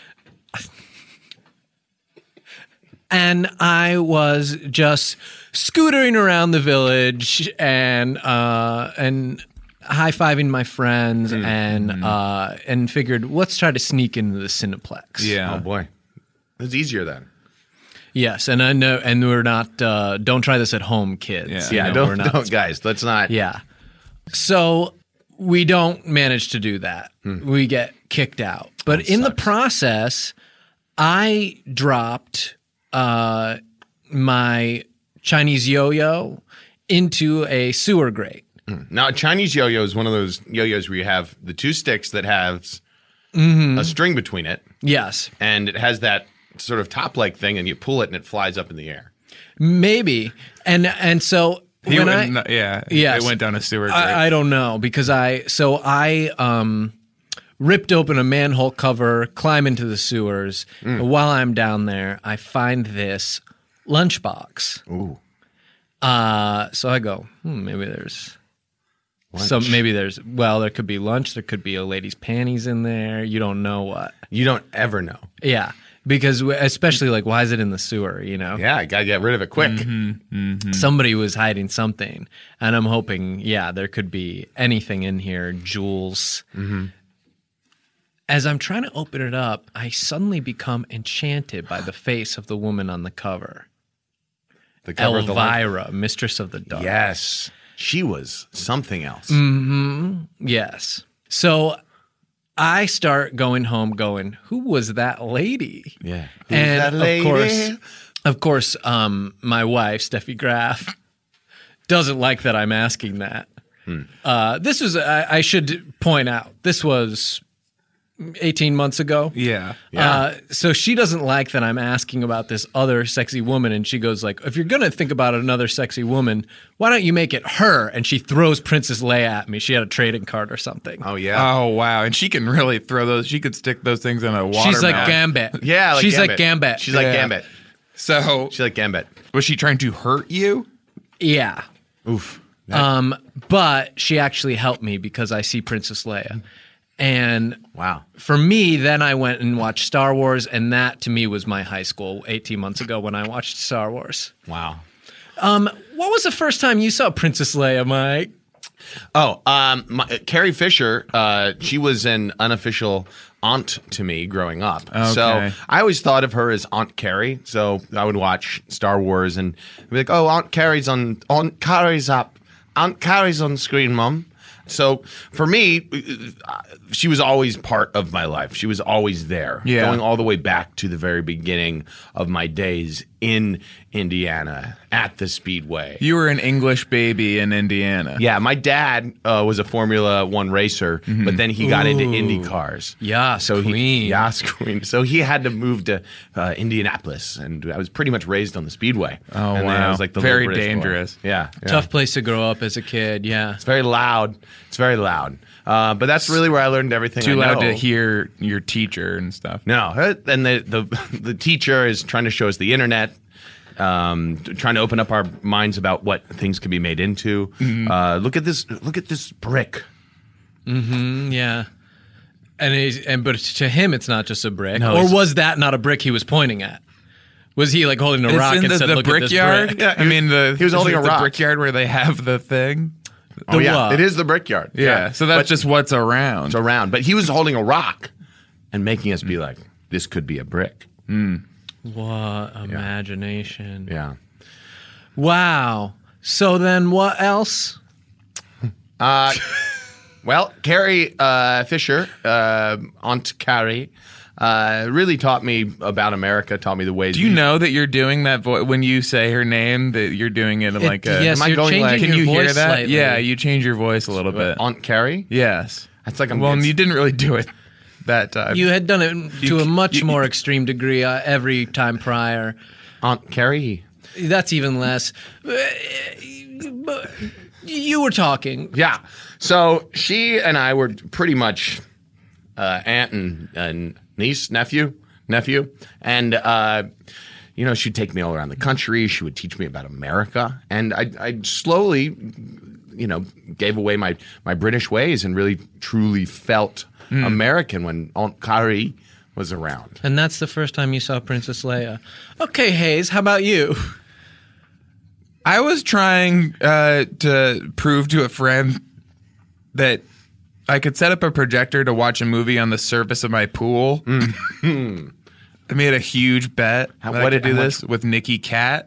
and I was just scootering around the village and uh, and high-fiving my friends Mm-hmm. and uh, and figured, let's try to sneak into the Cineplex. Yeah. Oh boy, it's easier then. Yes, and I know, and we're not. Uh, don't try this at home, kids. Yeah. You Yeah, know, we're don't, not- don't, guys. Let's not. Yeah. So we don't manage to do that. We get kicked out. But in the process, I dropped uh, my Chinese yo-yo into a sewer grate. Now, a Chinese yo-yo is one of those yo-yos where you have the two sticks that has a string between it, Yes, and it has that sort of top-like thing, and you pull it, and it flies up in the air. maybe. And and so He when went, I no- yeah. Yes. It went down a sewer grate. I, I don't know because I so I um ripped open a manhole cover, climb into the sewers. And while I'm down there, I find this lunchbox. Ooh. Uh, so I go, hmm, maybe there's some, maybe there's, well, there could be lunch. There could be a lady's panties in there. You don't know what. You don't ever know. Yeah. Because w- especially like, why is it in the sewer? You know, Yeah, I gotta get rid of it quick. somebody was hiding something, and I'm hoping, yeah, there could be anything in here, jewels. As I'm trying to open it up, I suddenly become enchanted by the face of the woman on the cover, The cover of the line. Elvira, Mistress of the Dark. Yes, she was something else. Yes. So I start going home going, who was that lady? Yeah. And that of lady? course, of course, um, my wife, Steffi Graf, doesn't like that I'm asking that. Uh, this was, I, I should point out, this was eighteen months ago. yeah. Uh, so she doesn't like that I'm asking about this other sexy woman, and she goes like, if you're going to think about another sexy woman, why don't you make it her? And she throws Princess Leia at me. She had a trading card or something. Oh yeah. Oh, wow. And she can really throw those. She could stick those things in a watermelon. She's like Gambit. yeah. Like She's Gambit. like Gambit. She's like Yeah. Gambit. So, She's like Gambit. was she trying to hurt you? Yeah. Oof. Um, but she actually helped me because I see Princess Leia. And Wow. for me, then I went and watched Star Wars, and that to me was my high school eighteen months ago when I watched Star Wars. Wow. Um, what was the first time you saw Princess Leia, Mike? Oh, um, my, Carrie Fisher. Uh, she was an unofficial aunt to me growing up. So Okay. I always thought of her as Aunt Carrie. So I would watch Star Wars and be like, "Oh, Aunt Carrie's on. Aunt Carrie's up. Aunt Carrie's on screen, Mom." So for me, uh, she was always part of my life. She was always there, Yeah. going all the way back to the very beginning of my days in Indiana at the Speedway. You were an English baby in Indiana. Yeah, my dad uh, was a Formula One racer, but then he got into Indy cars. Yas, so queen. He, yas, queen. So he had to move to uh, Indianapolis, and I was pretty much raised on the Speedway. Oh, and then I wow. was like the Very little British boy. dangerous. Yeah, yeah. Tough place to grow up as a kid. Yeah. It's very loud. It's very loud. Uh, but that's really where I learned everything. Too I loud know. to hear your teacher and stuff. No, uh, and the, the the teacher is trying to show us the internet, um, trying to open up our minds about what things can be made into. Mm-hmm. Uh, look at this! Look at this brick. Yeah. And he's, and but to him, it's not just a brick. No, or it's- was that not a brick he was pointing at? Was he like holding a It's rock in and the, said, the "Look at this brickyard. brick"? Yeah, I mean, the he was is holding it a the rock. brickyard where they have the thing. Oh yeah, what? it is the brickyard. Yeah, so that's But just what's around. it's around. But he was holding a rock and making us be like, "This could be a brick." What imagination! Yeah. Wow. So then, what else? Well, Carrie uh, Fisher, uh, Aunt Carrie, uh, really taught me about America. Taught me the ways. Do you we- know that you're doing that voice when you say her name? That you're doing it like a. yes, am I you're going changing like- your Can you hear voice that? slightly. Yeah, you change your voice a little bit. Aunt Carrie? Yes. That's like I'm. Well, it's- you didn't really do it that time. You had done it to a much you- more extreme degree uh, every time prior. Aunt Carrie. That's even less. You were talking. Yeah. So she and I were pretty much uh, aunt and, and niece, nephew, nephew. And, uh, you know, she'd take me all around the country. She would teach me about America. And I, I slowly, you know, gave away my, my British ways and really, truly felt mm. American when Aunt Carrie was around. And that's the first time you saw Princess Leia. Okay, Hayes, how about you? I was trying uh, to prove to a friend that I could set up a projector to watch a movie on the surface of my pool. Mm. I made a huge bet How, that what I could did- do how this with Nikki Cat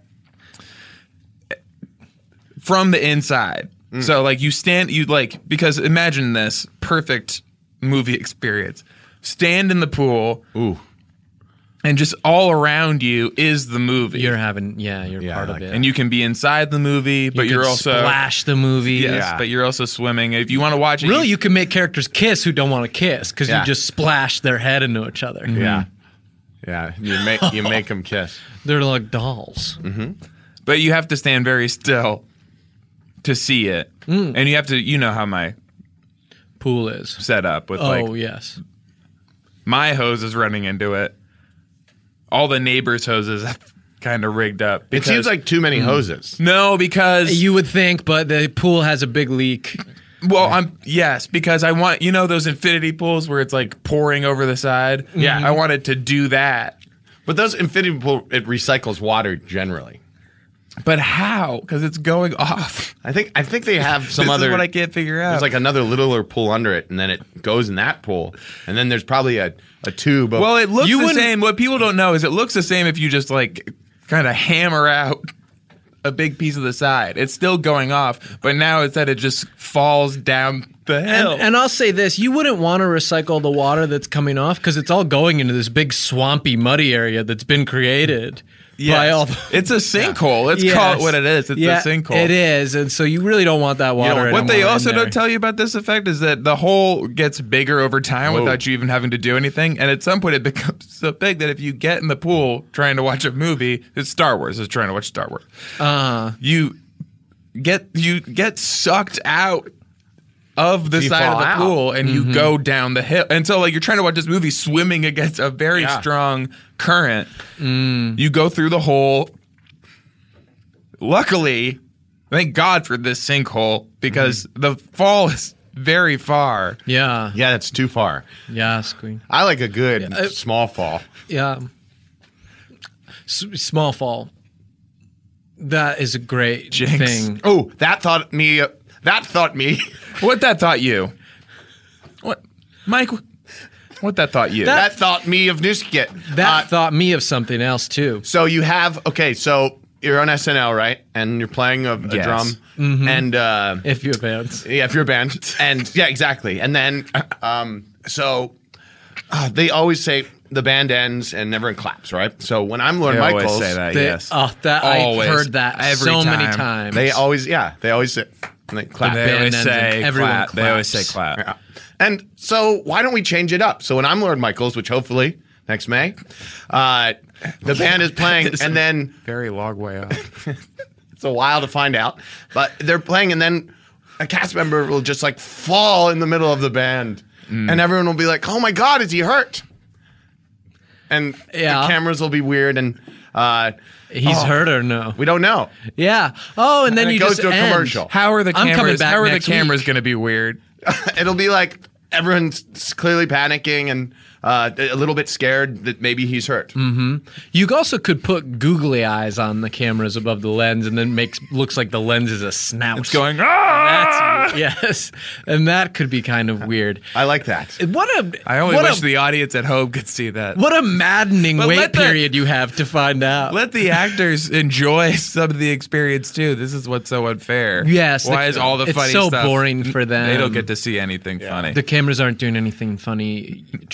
from the inside. Mm. So, like, you stand, you like, because imagine this perfect movie experience. Stand in the pool. Ooh. And just all around you is the movie. You're having, yeah, you're Yeah, part I like of it. and you can be inside the movie, but you you're can also splash the movie. Yes, Yeah. but you're also swimming. If you want to watch it, Really, you can make characters kiss who don't want to kiss because Yeah. you just splash their head into each other. Yeah. Yeah. You make you make them kiss. They're like dolls. but you have to stand very still to see it, Mm. and you have to, you know how my Pool is. setup with Oh, like yes. my hose is running into it. All the neighbors' hoses have kind of rigged up. It because- seems like too many hoses. no, because You would think, but the pool has a big leak. well, I'm yes, because I want, you know those infinity pools where it's like pouring over the side. Yeah. I wanted to do that. But those infinity pool, it recycles water generally. But how? Because it's going off. I think I think they have some This other. is what I can't figure out. There's like another littler pool under it, and then it goes in that pool, and then there's probably a, a tube. Of, well, it looks You the wouldn't- same. What people don't know is it looks the same if you just like kind of hammer out a big piece of the side. It's still going off, but now it's that it just falls down the hill. And, and I'll say this, you wouldn't want to recycle the water that's coming off because it's all going into this big swampy, muddy area that's been created Yes. by all the... It's a sinkhole. Let's Yes. call it what it is. It's Yeah, a sinkhole. It is, and so you really don't want that water know, What they anymore also in there. don't tell you about this effect is that the hole gets bigger over time Whoa. without you even having to do anything. And at some point, it becomes so big that if you get in the pool trying to watch a movie, it's Star Wars. It's trying to watch Star Wars. Uh, You get you get sucked out of the You side of fall the out. pool and Mm-hmm. you go down the hill. And so, like, you're trying to watch this movie swimming against a very Yeah. strong current. Mm. You go through the hole. Luckily, thank God for this sinkhole because Mm-hmm. the fall is very far. yeah, yeah, that's too far. yeah, Queen. I like a good uh, small fall. Yeah. S- small fall. That is a great Jinx. thing. Oh, that thought me. Uh, that thought me. What that thought you? What, Mike? What that thought you? that thought me of Newskit. That Uh, thought me of something else too. So you have okay. So you're on S N L, right? And you're playing a, a Yes. drum, Mm-hmm. and uh, If you're bands. yeah, if you're a band, and yeah, exactly. And then, um, so uh, they always say the band ends and everyone claps, right? So when I'm Lorne They always Michaels, say that. They- yes. Oh, that Always. I've heard that Every so many time. times. they always yeah, they always say and they clap. They band always ends say and everyone clap. They always say claps. clap. Yeah. And so why don't we change it up? So when I'm Lorne Michaels, which hopefully next May, uh, the band is playing, It's and then very long way up. it's a while to find out, but they're playing, and then a cast member will just like fall in the middle of the band, Mm. and everyone will be like, "Oh my God, is he hurt?" And Yeah. the cameras will be weird, and uh, He's oh, hurt or no? we don't know. Yeah. Oh, and then And it you goes just to a end. commercial. How are the I'm coming cameras? back How are the next cameras week. going to be weird? It'll be like everyone's clearly panicking and uh, a little bit scared that maybe he's hurt. You also could put googly eyes on the cameras above the lens, and then makes looks like the lens is a snout. It's going. Ah! That's yes, and that could be kind of weird. I like that. What a I only what wish a, the audience at home could see that. what a maddening But wait let the- period you have to find out. Let the actors enjoy some of the experience too. This is what's so unfair. Yes, Why the- is all the it's funny so stuff? boring for them. They don't get to see anything funny. the cameras aren't doing anything funny traditionally.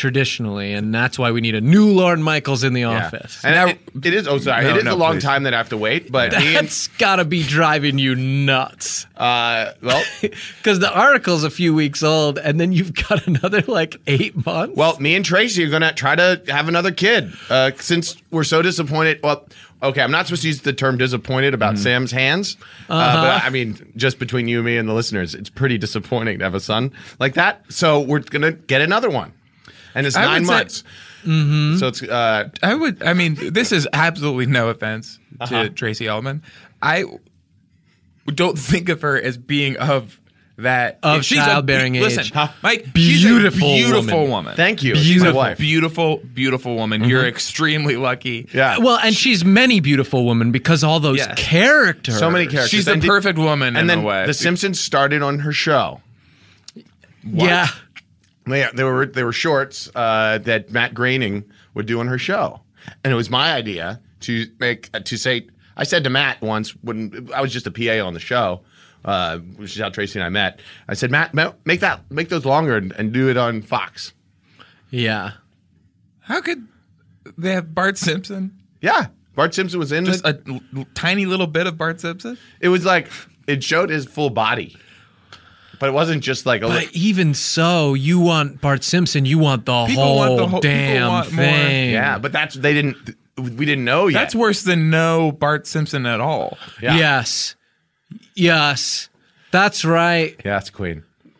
professionally, and that's why we need a new Lorne Michaels in the Yeah. office. And it, it is. Oh, sorry. No, it is no, a long please. time that I have to wait. But me and, That's gotta be driving you nuts. uh, well, Because the article's a few weeks old, and then you've got another like eight months. well, me and Tracy are gonna try to have another kid. Uh, since we're so disappointed. Well, okay, I'm not supposed to use the term disappointed about Mm-hmm. Sam's hands. Uh, but I mean, just between you, me, and the listeners, it's pretty disappointing to have a son like that. So we're gonna get another one, and it's I nine would say- months. Mm-hmm. So it's uh, I would. I mean, this is absolutely no offense to Uh-huh. Tracy Ullman. I don't think of her as being of that Of she's a- childbearing listen, age. Mike, Beautiful she's a beautiful woman. woman. thank you. She's She's my a wife. beautiful, beautiful woman. You're extremely lucky. Yeah. well, and she's many beautiful women because all those Yes. characters. So many characters. She's the And did- perfect woman and in then a way. The Simpsons started on her show. Yeah. They, they were they were shorts uh, that Matt Groening would do on her show, and it was my idea to make to say. I said to Matt once when I was just a P A on the show, uh, which is how Tracy and I met. I said, Matt, ma- make that make those longer and, and do it on Fox. Yeah. How could they have Bart Simpson? Yeah, Bart Simpson was in Just it. a l- tiny little bit of Bart Simpson? It was like it showed his full body, but it wasn't just like a. But even so, you want Bart Simpson, you want the People whole want the whole- people damn want more. thing. yeah, but that's they didn't. We didn't know yet. That's worse than no Bart Simpson at all. Yeah. Yes. Yes. That's right. Yeah, it's Queen.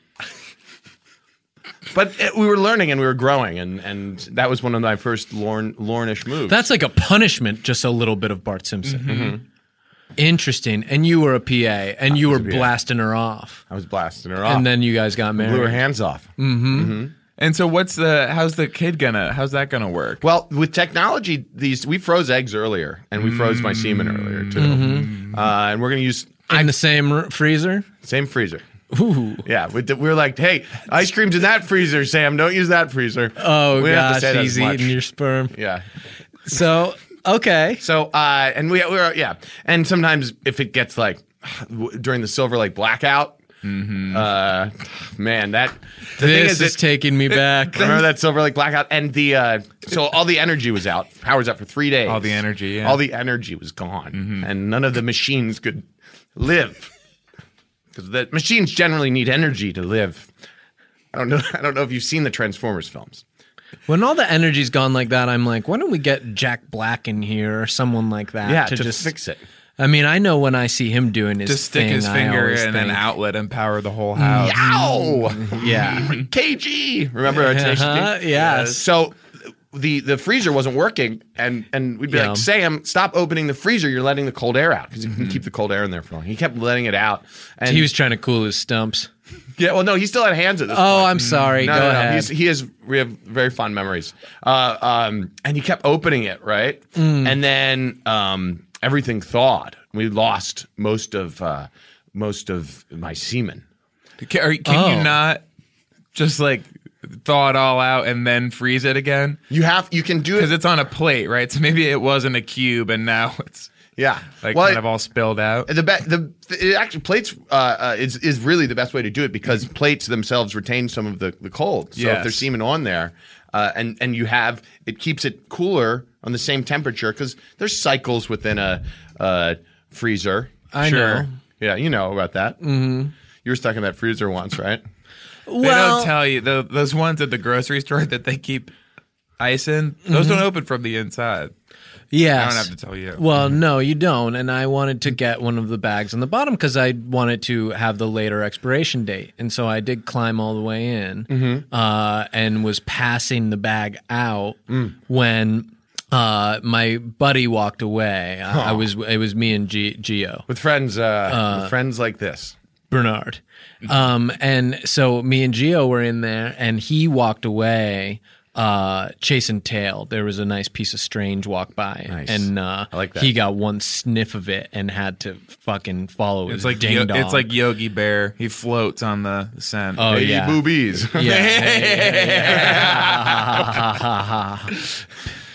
But it, we were learning and we were growing, and, and that was one of my first Lorne, Lornish moves. That's like a punishment, just a little bit of Bart Simpson. Mm-hmm. Interesting. And you were a P A, and you were P A. blasting her off. I was blasting her off. And then you guys got married. blew her hands off. And so what's the how's the kid gonna how's that gonna work? Well, with technology, these we froze eggs earlier, and we froze my semen earlier too. Mm-hmm. Uh, and we're gonna use In the same r- freezer? same freezer. Ooh. Yeah, we, we were like, hey, ice cream's in that freezer, Sam. Don't use that freezer. Oh, we didn't have to gosh, say that he's as much. eating your sperm. Yeah. So, okay. So, uh, and we, we were, yeah. And sometimes if it gets like during the Silver Lake blackout, uh, man, that the thing This is, is it, taking me back. remember that Silver Lake blackout, and the uh, so all the energy was out. Power was out for three days. All the energy, yeah. all the energy was gone, and none of the machines could live because the machines generally need energy to live. I don't know. I don't know if you've seen the Transformers films. When all the energy's gone like that, I'm like, why don't we get Jack Black in here or someone like that Yeah, to, to just fix it. I mean, I know when I see him doing his Just stick thing, his I finger always in an think, outlet and power the whole house. Ow! Yeah. K G. Remember our Tenacious Uh-huh, D? yes. So the the freezer wasn't working, and and we'd be Yeah. like, Sam, stop opening the freezer. You're letting the cold air out because you can keep the cold air in there for long. He kept letting it out, and He was trying to cool his stumps. yeah. Well, no, he still had hands at this Oh, point. I'm sorry. No, Go no, no. ahead. He's, he has we have very fond memories. Uh, um, and he kept opening it, right? Mm. And then um, everything thawed. We lost most of uh, most of my semen. Can, are, can Oh. you not just like thaw it all out and then freeze it again? You have you can do Because it. it's on a plate, right? So maybe it wasn't a cube and now it's Yeah, like well, kind of all spilled out. The be- the it actually plates uh, uh, is is really the best way to do it because plates themselves retain some of the, the cold. So if Yes. there's semen on there, uh, and and you have it keeps it cooler on the same temperature because there's cycles within a uh, freezer. I Sure. know. Yeah, you know about that. Mm-hmm. You were stuck in that freezer once, right? They Well, don't tell you the, those ones at the grocery store that they keep ice in. Those don't open from the inside. yes. I don't have to tell you. Well, no, you don't. And I wanted to get one of the bags on the bottom because I wanted to have the later expiration date. And so I did climb all the way in Mm-hmm. uh, and was passing the bag out Mm. when uh, my buddy walked away. I, I was it was me and G- Gio. With friends, uh, with friends like this. Bernard. Um, and so me and Gio were in there, and he walked away uh, chasing tail. There was a nice piece of strange walk by, Nice. and uh, I like that. he got one sniff of it and had to fucking follow It's his like ding Yo- dong. it's like Yogi Bear. He floats on the scent. Oh, Hey, yeah. boobies. yeah, yeah, yeah.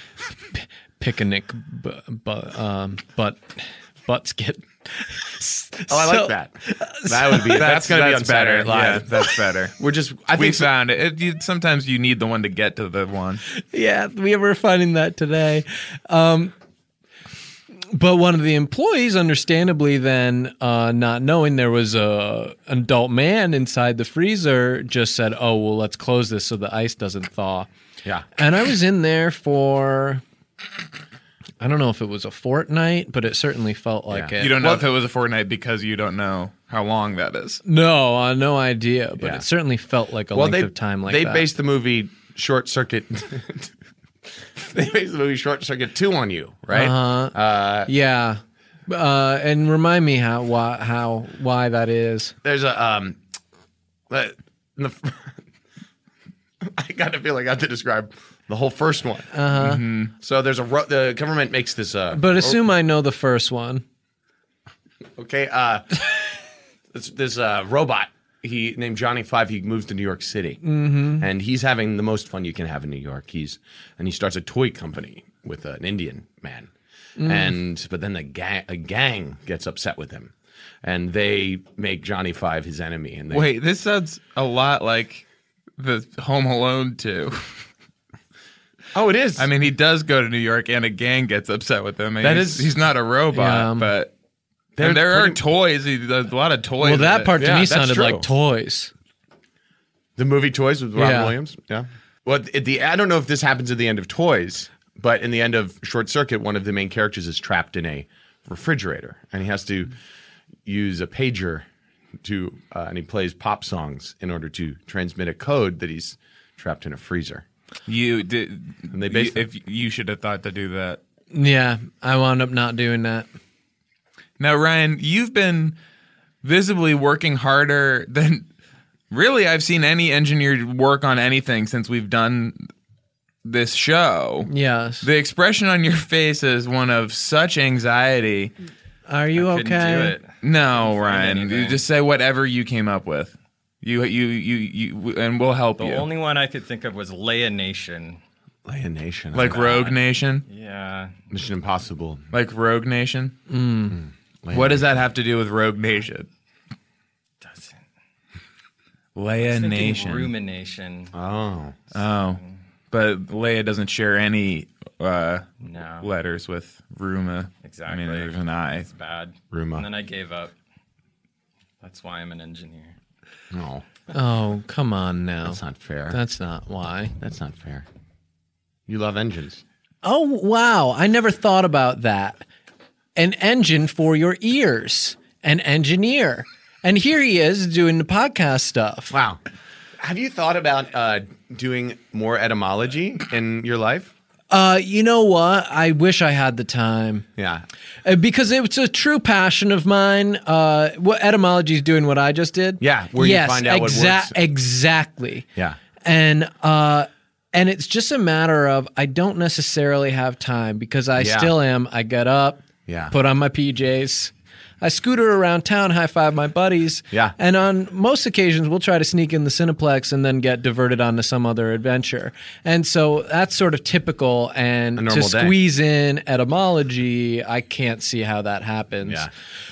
P- Picnic, but um, but butts get Oh, I So- like that. That would be that's, going to be on Saturday Night Yeah, Live. that's better. We're just. I we think so- found it. it you, sometimes you need the one to get to the one. Yeah, we were finding that today. Um, but one of the employees, understandably, then uh, not knowing there was a an adult man inside the freezer, just said, "Oh, well, let's close this so the ice doesn't thaw." Yeah. And I was in there for, I don't know if it was a fortnight, but it certainly felt like Yeah. it. You don't know Well- if it was a fortnight because you don't know how long that is. No, uh, no idea, but Yeah. it certainly felt like a Well, length they of time like they that. based the movie Short Circuit. They based the movie Short Circuit two on you, right? Uh-huh. Uh, Yeah. Uh, and remind me how why how why that is. there's a um, uh, in the, I got to feel like I have to describe the whole first one. Uh-huh. So there's a ro- the government makes this. Uh, But assume I know the first one. okay, uh, this, this uh, robot. He named Johnny Five. He moves to New York City, mm-hmm. and he's having the most fun you can have in New York. He's and he starts a toy company with an Indian man, Mm. and but then the gang a gang gets upset with him, and they make Johnny Five his enemy. And they, Wait, this sounds a lot like the Home Alone two. oh, it is. I mean, he does go to New York, and a gang gets upset with him. And That he's, is- he's not a robot, Yeah. but They're and there are pretty- toys. He does a lot of toys. Well, that with part it. to Yeah, me that's sounded true. like toys. the movie Toys with Robin Yeah. Williams. Yeah. Well, at the I don't know if this happens at the end of Toys, but in the end of Short Circuit, one of the main characters is trapped in a refrigerator, and he has to use a pager to, uh, and he plays pop songs in order to transmit a code that he's trapped in a freezer. You did. And they based you, if you should have thought to do that. Yeah, I wound up not doing that. Now, Ryan, you've been visibly working harder than really I've seen any engineer work on anything since we've done this show. Yes. The expression on your face is one of such anxiety. Are you Couldn't okay? do it. No, Ryan, anything. you just say whatever you came up with. You, you, you, you, and we'll help The you. only one I could think of was Leia Nation. Leia Nation. like Rogue Nation, Yeah. Mission Impossible. like Rogue Nation. What does that have to do with Rogue Nation? Doesn't. Leia Thinking Nation. Rumination. Oh. Oh, but Leia doesn't share any uh, No. letters with Ruma. Exactly. I mean, there's an I. It's bad. Ruma. And then I gave up. That's why I'm an engineer. No. Oh, come on now. That's not fair. That's not why. That's not fair. You love engines. Oh, wow. I never thought about that. An engine for your ears, an engineer. And here he is doing the podcast stuff. Wow. Have you thought about uh, doing more etymology in your life? Uh, you know what? I wish I had the time. Yeah. Uh, because it's a true passion of mine. Uh, what etymology is doing what I just did. Yeah, where you yes, find out what exa- words- exactly. Yeah. And uh, and it's just a matter of I don't necessarily have time because I Yeah. still am. I get up, Yeah. put on my P Js, I scooter around town, high five my buddies. Yeah. And on most occasions, we'll try to sneak in the Cineplex and then get diverted onto some other adventure. And so that's sort of typical. And A to normal day. squeeze in etymology, I can't see how that happens. Yeah.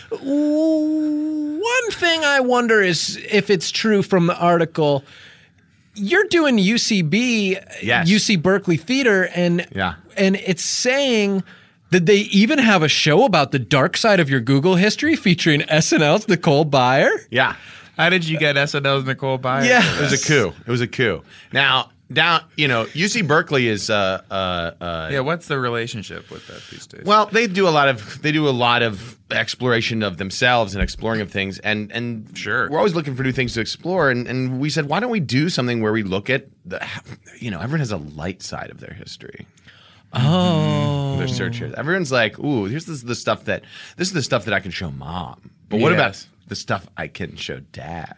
Ooh, one thing I wonder is if it's true from the article. You're doing U C B, Yes. U C Berkeley Theater, and Yeah. and it's saying that they even have a show about the dark side of your Google history featuring S N L's Nicole Byer. Yeah. How did you get S N L's Nicole Byer? Yeah. It was a coup. It was a coup. Now, down, you know, U C Berkeley is uh uh uh Yeah, what's the relationship with that these days? well, they do a lot of they do a lot of exploration of themselves and exploring of things, and and Sure. we're always looking for new things to explore, and and we said, why don't we do something where we look at the, you know, everyone has a light side of their history. Oh, Their search here. Everyone's like, ooh, here's this, the stuff that this is the stuff that I can show mom. But what about Yes. the stuff I can show dad?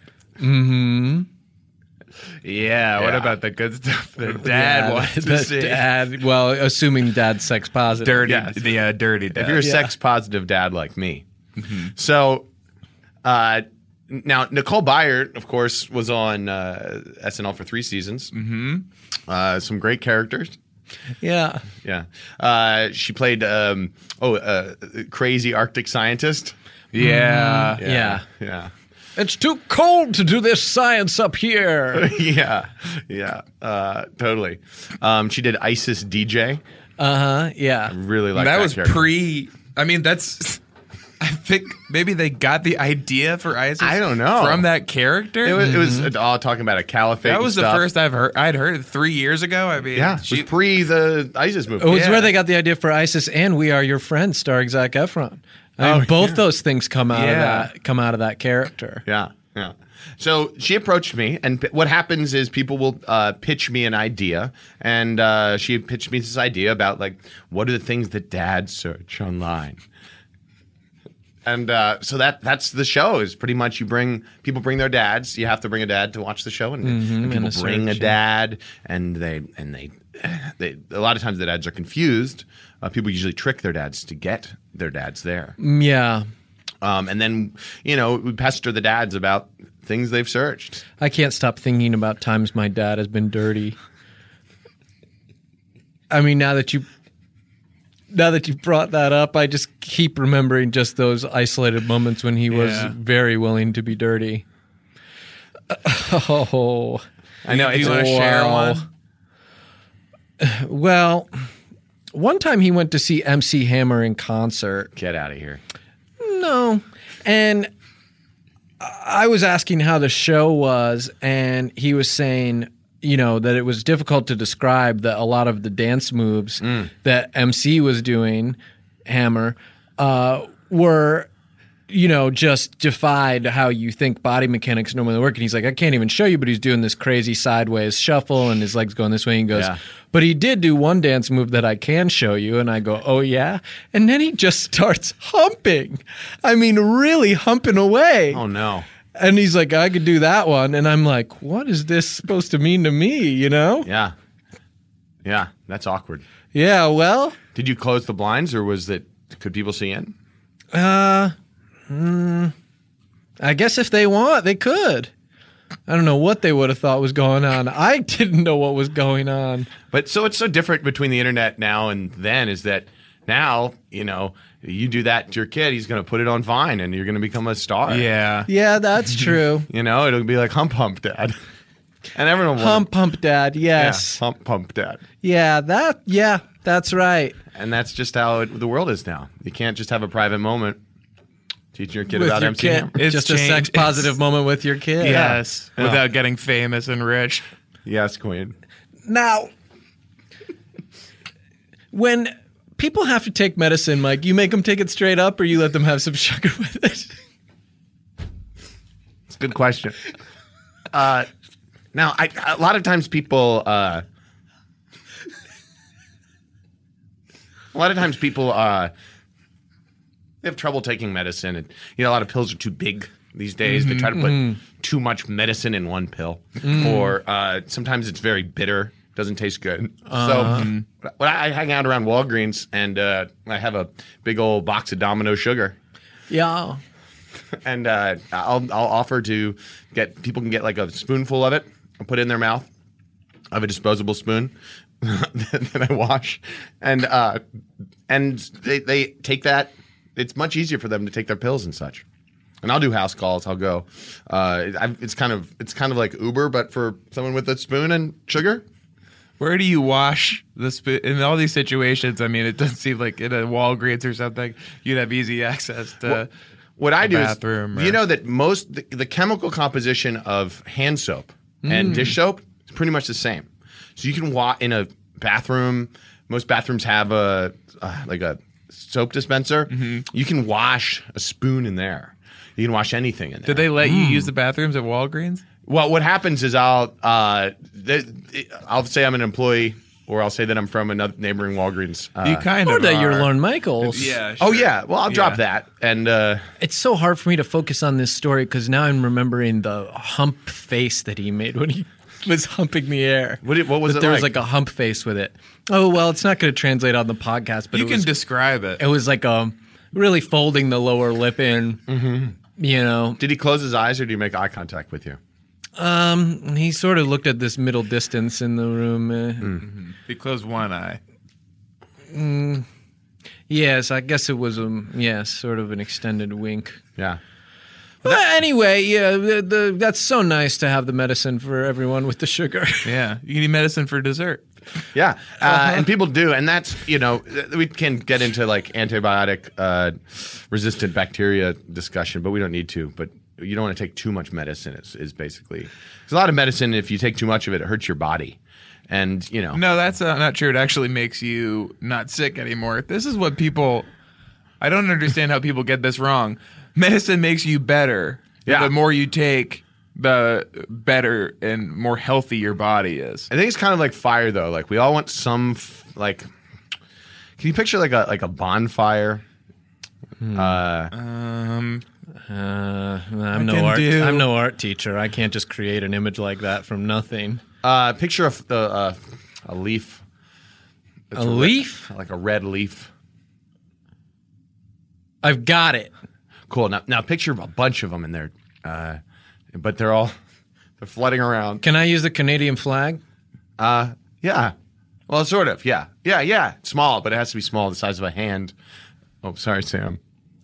yeah, what Yeah. about the good stuff that dad yeah, wants to the see? dad. Well, assuming dad's sex positive. Dirty, Yes. the uh, dirty dad. If you're a Yeah. sex positive dad like me. So, uh, now Nicole Byer, of course, was on uh, S N L for three seasons. Mm-hmm. Uh, some great characters. Yeah. Yeah. Uh, she played um, oh, uh, crazy Arctic scientist. Yeah. Yeah. Yeah. It's too cold to do this science up here. yeah. Yeah. Uh, totally. Um, she did ISIS D J. Uh-huh. Yeah. Really like that, that was character. pre. I mean, that's. I think maybe they got the idea for ISIS. I don't know. From that character. It was, it was all talking about a caliphate. that was and the stuff. first I've heard. I'd heard it three years ago. I mean, Yeah. It she, was pre the ISIS movie. It was Yeah. where they got the idea for ISIS and We Are Your Friends starring Zac Efron. I mean, Oh, both yeah. those things come out Yeah. of that come out of that character. Yeah, yeah. So she approached me, and p- what happens is people will uh, pitch me an idea, and uh, she pitched me this idea about like what are the things that dads search online, and uh, so that that's the show. Is pretty much you bring people bring their dads. You have to bring a dad to watch the show, and, and people and a bring a search, yeah. dad, and they and they they a lot of times the dads are confused. Uh, people usually trick their dads to get their dads there. Yeah. Um, and then, you know, we pester the dads about things they've searched. I can't stop thinking about times my dad has been dirty. I mean, now that you now that you brought that up, I just keep remembering just those isolated moments when he was Yeah. very willing to be dirty. Oh, I know. Do you it's want to share wow. one? well, one time he went to see M C Hammer in concert. Get out of here. No. And I was asking how the show was, and he was saying, you know, that it was difficult to describe that a lot of the dance moves that M C was doing, Hammer, uh, were, you know, just defied how you think body mechanics normally work. And he's like, I can't even show you, but he's doing this crazy sideways shuffle and his legs going this way. And he goes, Yeah. but he did do one dance move that I can show you. And I go, oh, yeah? And then he just starts humping. I mean, really humping away. Oh, no. And he's like, I could do that one. And I'm like, what is this supposed to mean to me, you know? Yeah. Yeah. That's awkward. Yeah, well, Did you close the blinds or was it, could people see in? uh, mm, I guess if they want, they could. I don't know what they would have thought was going on. I didn't know what was going on. But so it's so different between the internet now and then is that now, you know, you do that to your kid, he's going to put it on Vine and you're going to become a star. Yeah. Yeah, that's true. You know, it'll be like hump hump dad. And everyone will Hump, hump, dad. yeah, Yes. hump hump dad. Yeah, that. Yeah, that's right. And that's just how it, the world is now. You can't just have a private moment teaching your kid With about your M C kid, Hammer. It's just a changed. sex positive It's- moment with your kid. Yes. Yeah. Without getting famous and rich. Yes, Queen. Now, when people have to take medicine, Mike, you make them take it straight up, or you let them have some sugar with it. It's a good question. Uh, now, I, a lot of times people, uh, a lot of times people, uh, they have trouble taking medicine, and you know, a lot of pills are too big these days. They try to put too much medicine in one pill, or uh, sometimes it's very bitter, doesn't taste good. So, when I hang out around Walgreens and uh, I have a big old box of Domino sugar. Yeah. And uh, I'll I'll offer to get people can get like a spoonful of it and put it in their mouth. I have a disposable spoon that I wash, and uh, and they they take that. It's much easier for them to take their pills and such. And I'll do house calls. I'll go. Uh, I, it's kind of it's kind of like Uber, but for someone with a spoon and sugar. Where do you wash the spoon? In all these situations, I mean, it doesn't seem like in a Walgreens or something, you'd have easy access to. Well, What I a do bathroom is, or- you know that most the, the chemical composition of hand soap and dish soap is pretty much the same. So you can wash in a bathroom. Most bathrooms have a uh, like a soap dispenser. You can wash a spoon in there. You can wash anything in there. Did they let you use the bathrooms at Walgreens? Well, what happens is I'll uh, th- I'll say I'm an employee, or I'll say that I'm from another neighboring Walgreens. Uh, you kind Or of that are. you're Lorne Michaels. Yeah. oh sure. yeah, well I'll drop Yeah. that and. Uh, It's so hard for me to focus on this story because now I'm remembering the hump face that he made when he was humping the air. What did- what was That it There was like? like a hump face with it. Oh, well, it's not going to translate on the podcast, but You it can was, describe it. it was like um, really folding the lower lip in, you know. Did he close his eyes or did he make eye contact with you? Um, he sort of looked at this middle distance in the room. Uh, Mm-hmm. He closed one eye. mm, yes, I guess it was um, yes, sort of an extended wink. Yeah. But anyway, yeah, the, the, that's so nice to have the medicine for everyone with the sugar. Yeah, you need medicine for dessert. Yeah, uh, Uh-huh. and people do, and that's you know we can get into like antibiotic uh, resistant bacteria discussion, but we don't need to. But you don't want to take too much medicine. Is, is basically there's a lot of medicine. If you take too much of it, it hurts your body, and you know. No, that's uh, not true. It actually makes you not sick anymore. This is what people. I don't understand how people get this wrong. Medicine makes you better. Yeah. The more you take, the better and more healthy your body is. I think it's kind of like fire, though. Like we all want some f- like. Can you picture like a like a bonfire? Hmm. Uh, Um, Uh, I'm I no can art. do- I'm no art teacher. I can't just create an image like that from nothing. uh, picture of the uh, a leaf. It's A leaf? red- like a red leaf. I've got it. Cool. Now, now picture a bunch of them in there, uh, but they're all they're flooding around. Can I use the Canadian flag? Uh, yeah. Well, sort of. Yeah. Yeah. Yeah. Small, but it has to be small, the size of a hand. Oh, sorry, Sam.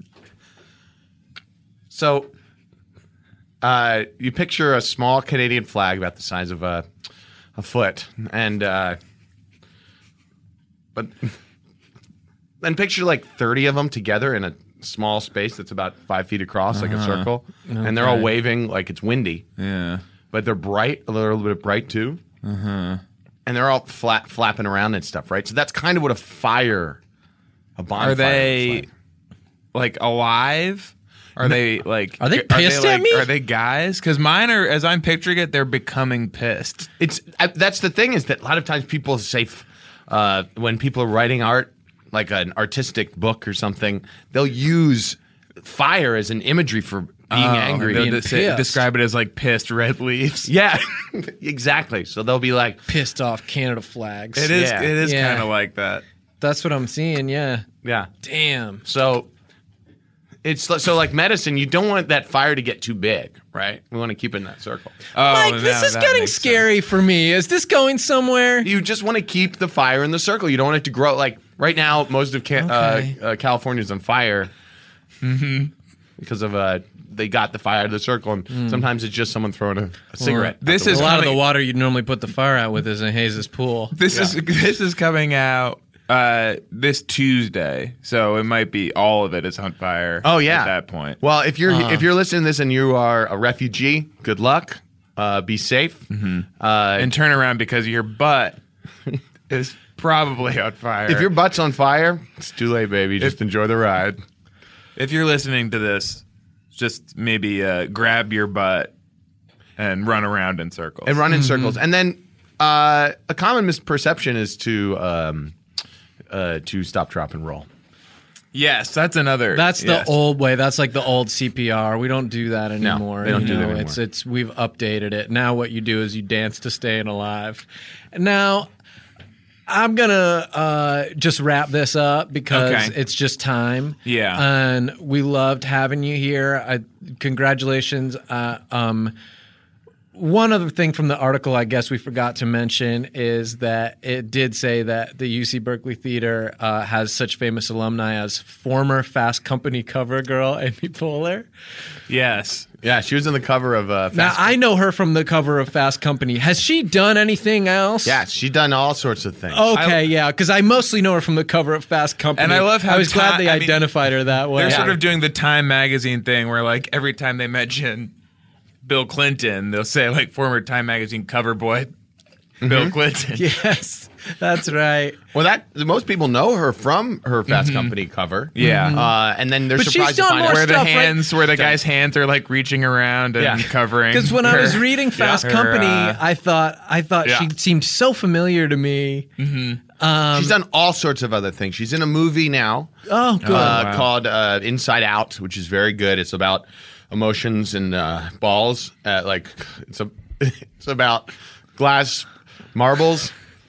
So, uh, you picture a small Canadian flag about the size of a a foot, and uh, but then picture like thirty of them together in a small space that's about five feet across, like a circle, and they're all Okay. waving like it's windy, yeah. but they're bright, a little bit bright too, and they're all flat flapping around and stuff, right? So that's kind of what a fire, a bonfire. Are they looks like alive? Are they like? Are they pissed like, at me? Are they guys? Because mine are, as I'm picturing it, they're becoming pissed. It's I, that's the thing is that a lot of times people say uh, when people are writing art, like an artistic book or something, they'll use fire as an imagery for being angry. They'll Being just say- pissed. describe it as like pissed red leaves. Yeah, exactly. So they'll be like, Pissed off Canada flags. It is. Yeah. It is Yeah. kind of like that. That's what I'm seeing. Yeah. yeah. Damn. So it's so like medicine. You don't want that fire to get too big, right? We want to keep it in that circle. Oh, Mike, this now is that getting makes scary for me. Is this going somewhere? You just want to keep the fire in the circle. You don't want it to grow. Like right now, most of Ca- Okay. uh, uh, California is on fire because of uh, they got the fire out of the circle, and sometimes it's just someone throwing a, a cigarette. This out the is a lot of the coming- water you'd normally put the fire out with is in Hayes' pool. This is this is coming out uh, this Tuesday, so it might be all of it is on fire. Oh yeah. at that point. Well, if you're Uh-huh. if you're listening to this and you are a refugee, good luck. Uh, be safe. Mm-hmm. Uh, And turn around because your butt is probably on fire. if your butt's on fire, it's too late, baby. Just If- enjoy the ride. if you're listening to this, just maybe uh, grab your butt and run around in circles. And run in circles. And then uh, a common misperception is to um, uh, to stop, drop, and roll. Yes, that's another. That's the yes. old way. That's like the old C P R. We don't do that anymore. they don't you do that know, anymore. It's it's we've updated it. Now what you do is you dance to staying alive. Now I'm gonna uh, just wrap this up because Okay. it's just time. Yeah. and we loved having you here. I, congratulations. Uh, um, one other thing from the article I guess we forgot to mention is that it did say that the U C Berkeley Theater uh, has such famous alumni as former Fast Company cover girl Amy Poehler. Yes. Yeah, she was on the cover of uh, Fast Now, I know her from the cover of Fast Company. Has she done anything else? Yeah, she done all sorts of things. Okay, I- yeah, because I mostly know her from the cover of Fast Company. And I love how I was glad Ti- they I mean, identified her that way. They're sort of doing the Time magazine thing where, like, every time they mention Bill Clinton, they'll say, like, former Time magazine cover boy Bill Clinton. Yes, that's right. Well, that most people know her from her Fast Company cover. Mm-hmm. Yeah. Uh, and then they're But she's surprised to done find more out Where the stuff, right? hands, where the guy's hands are like reaching around and Yeah. covering. Because when I her- was reading Fast her, Company, uh, I thought I thought yeah. she seemed so familiar to me. Um, she's done all sorts of other things. She's in a movie now Oh, good. uh, wow. called uh, Inside Out, which is very good. It's about emotions and uh, balls. Uh, like it's a, it's about glass marbles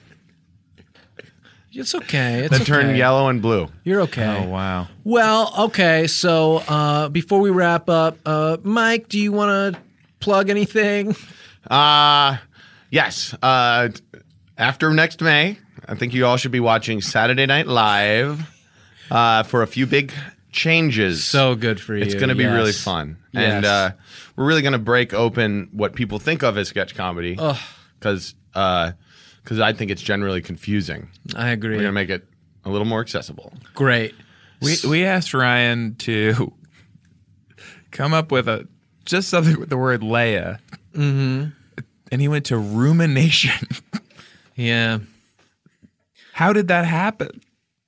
it's okay. It's that okay. turn yellow and blue. You're okay. Oh, wow. Well, okay. So uh, before we wrap up, uh, Mike, do you want to plug anything? Uh, yes. Uh, after next May, I think you all should be watching Saturday Night Live uh, for a few big changes. So good for you. It's going to be yes. really fun. Yes. And uh, we're really going to break open what people think of as sketch comedy. Because uh, cause I think it's generally confusing. I agree. We're going to make it a little more accessible. Great. We we asked Ryan to come up with a just something with the word Leia, mm-hmm. and he went to rumination. Yeah. How did that happen?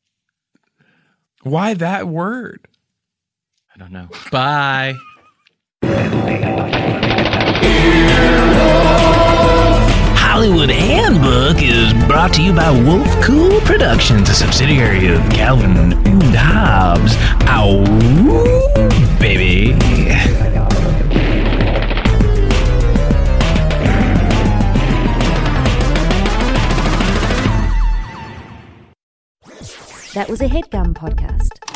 Why that word? I don't know. Bye. Hollywood Handbook is brought to you by Wolf Cool Productions, a subsidiary of Calvin and Hobbes. Ow, baby. That was a HeadGum podcast.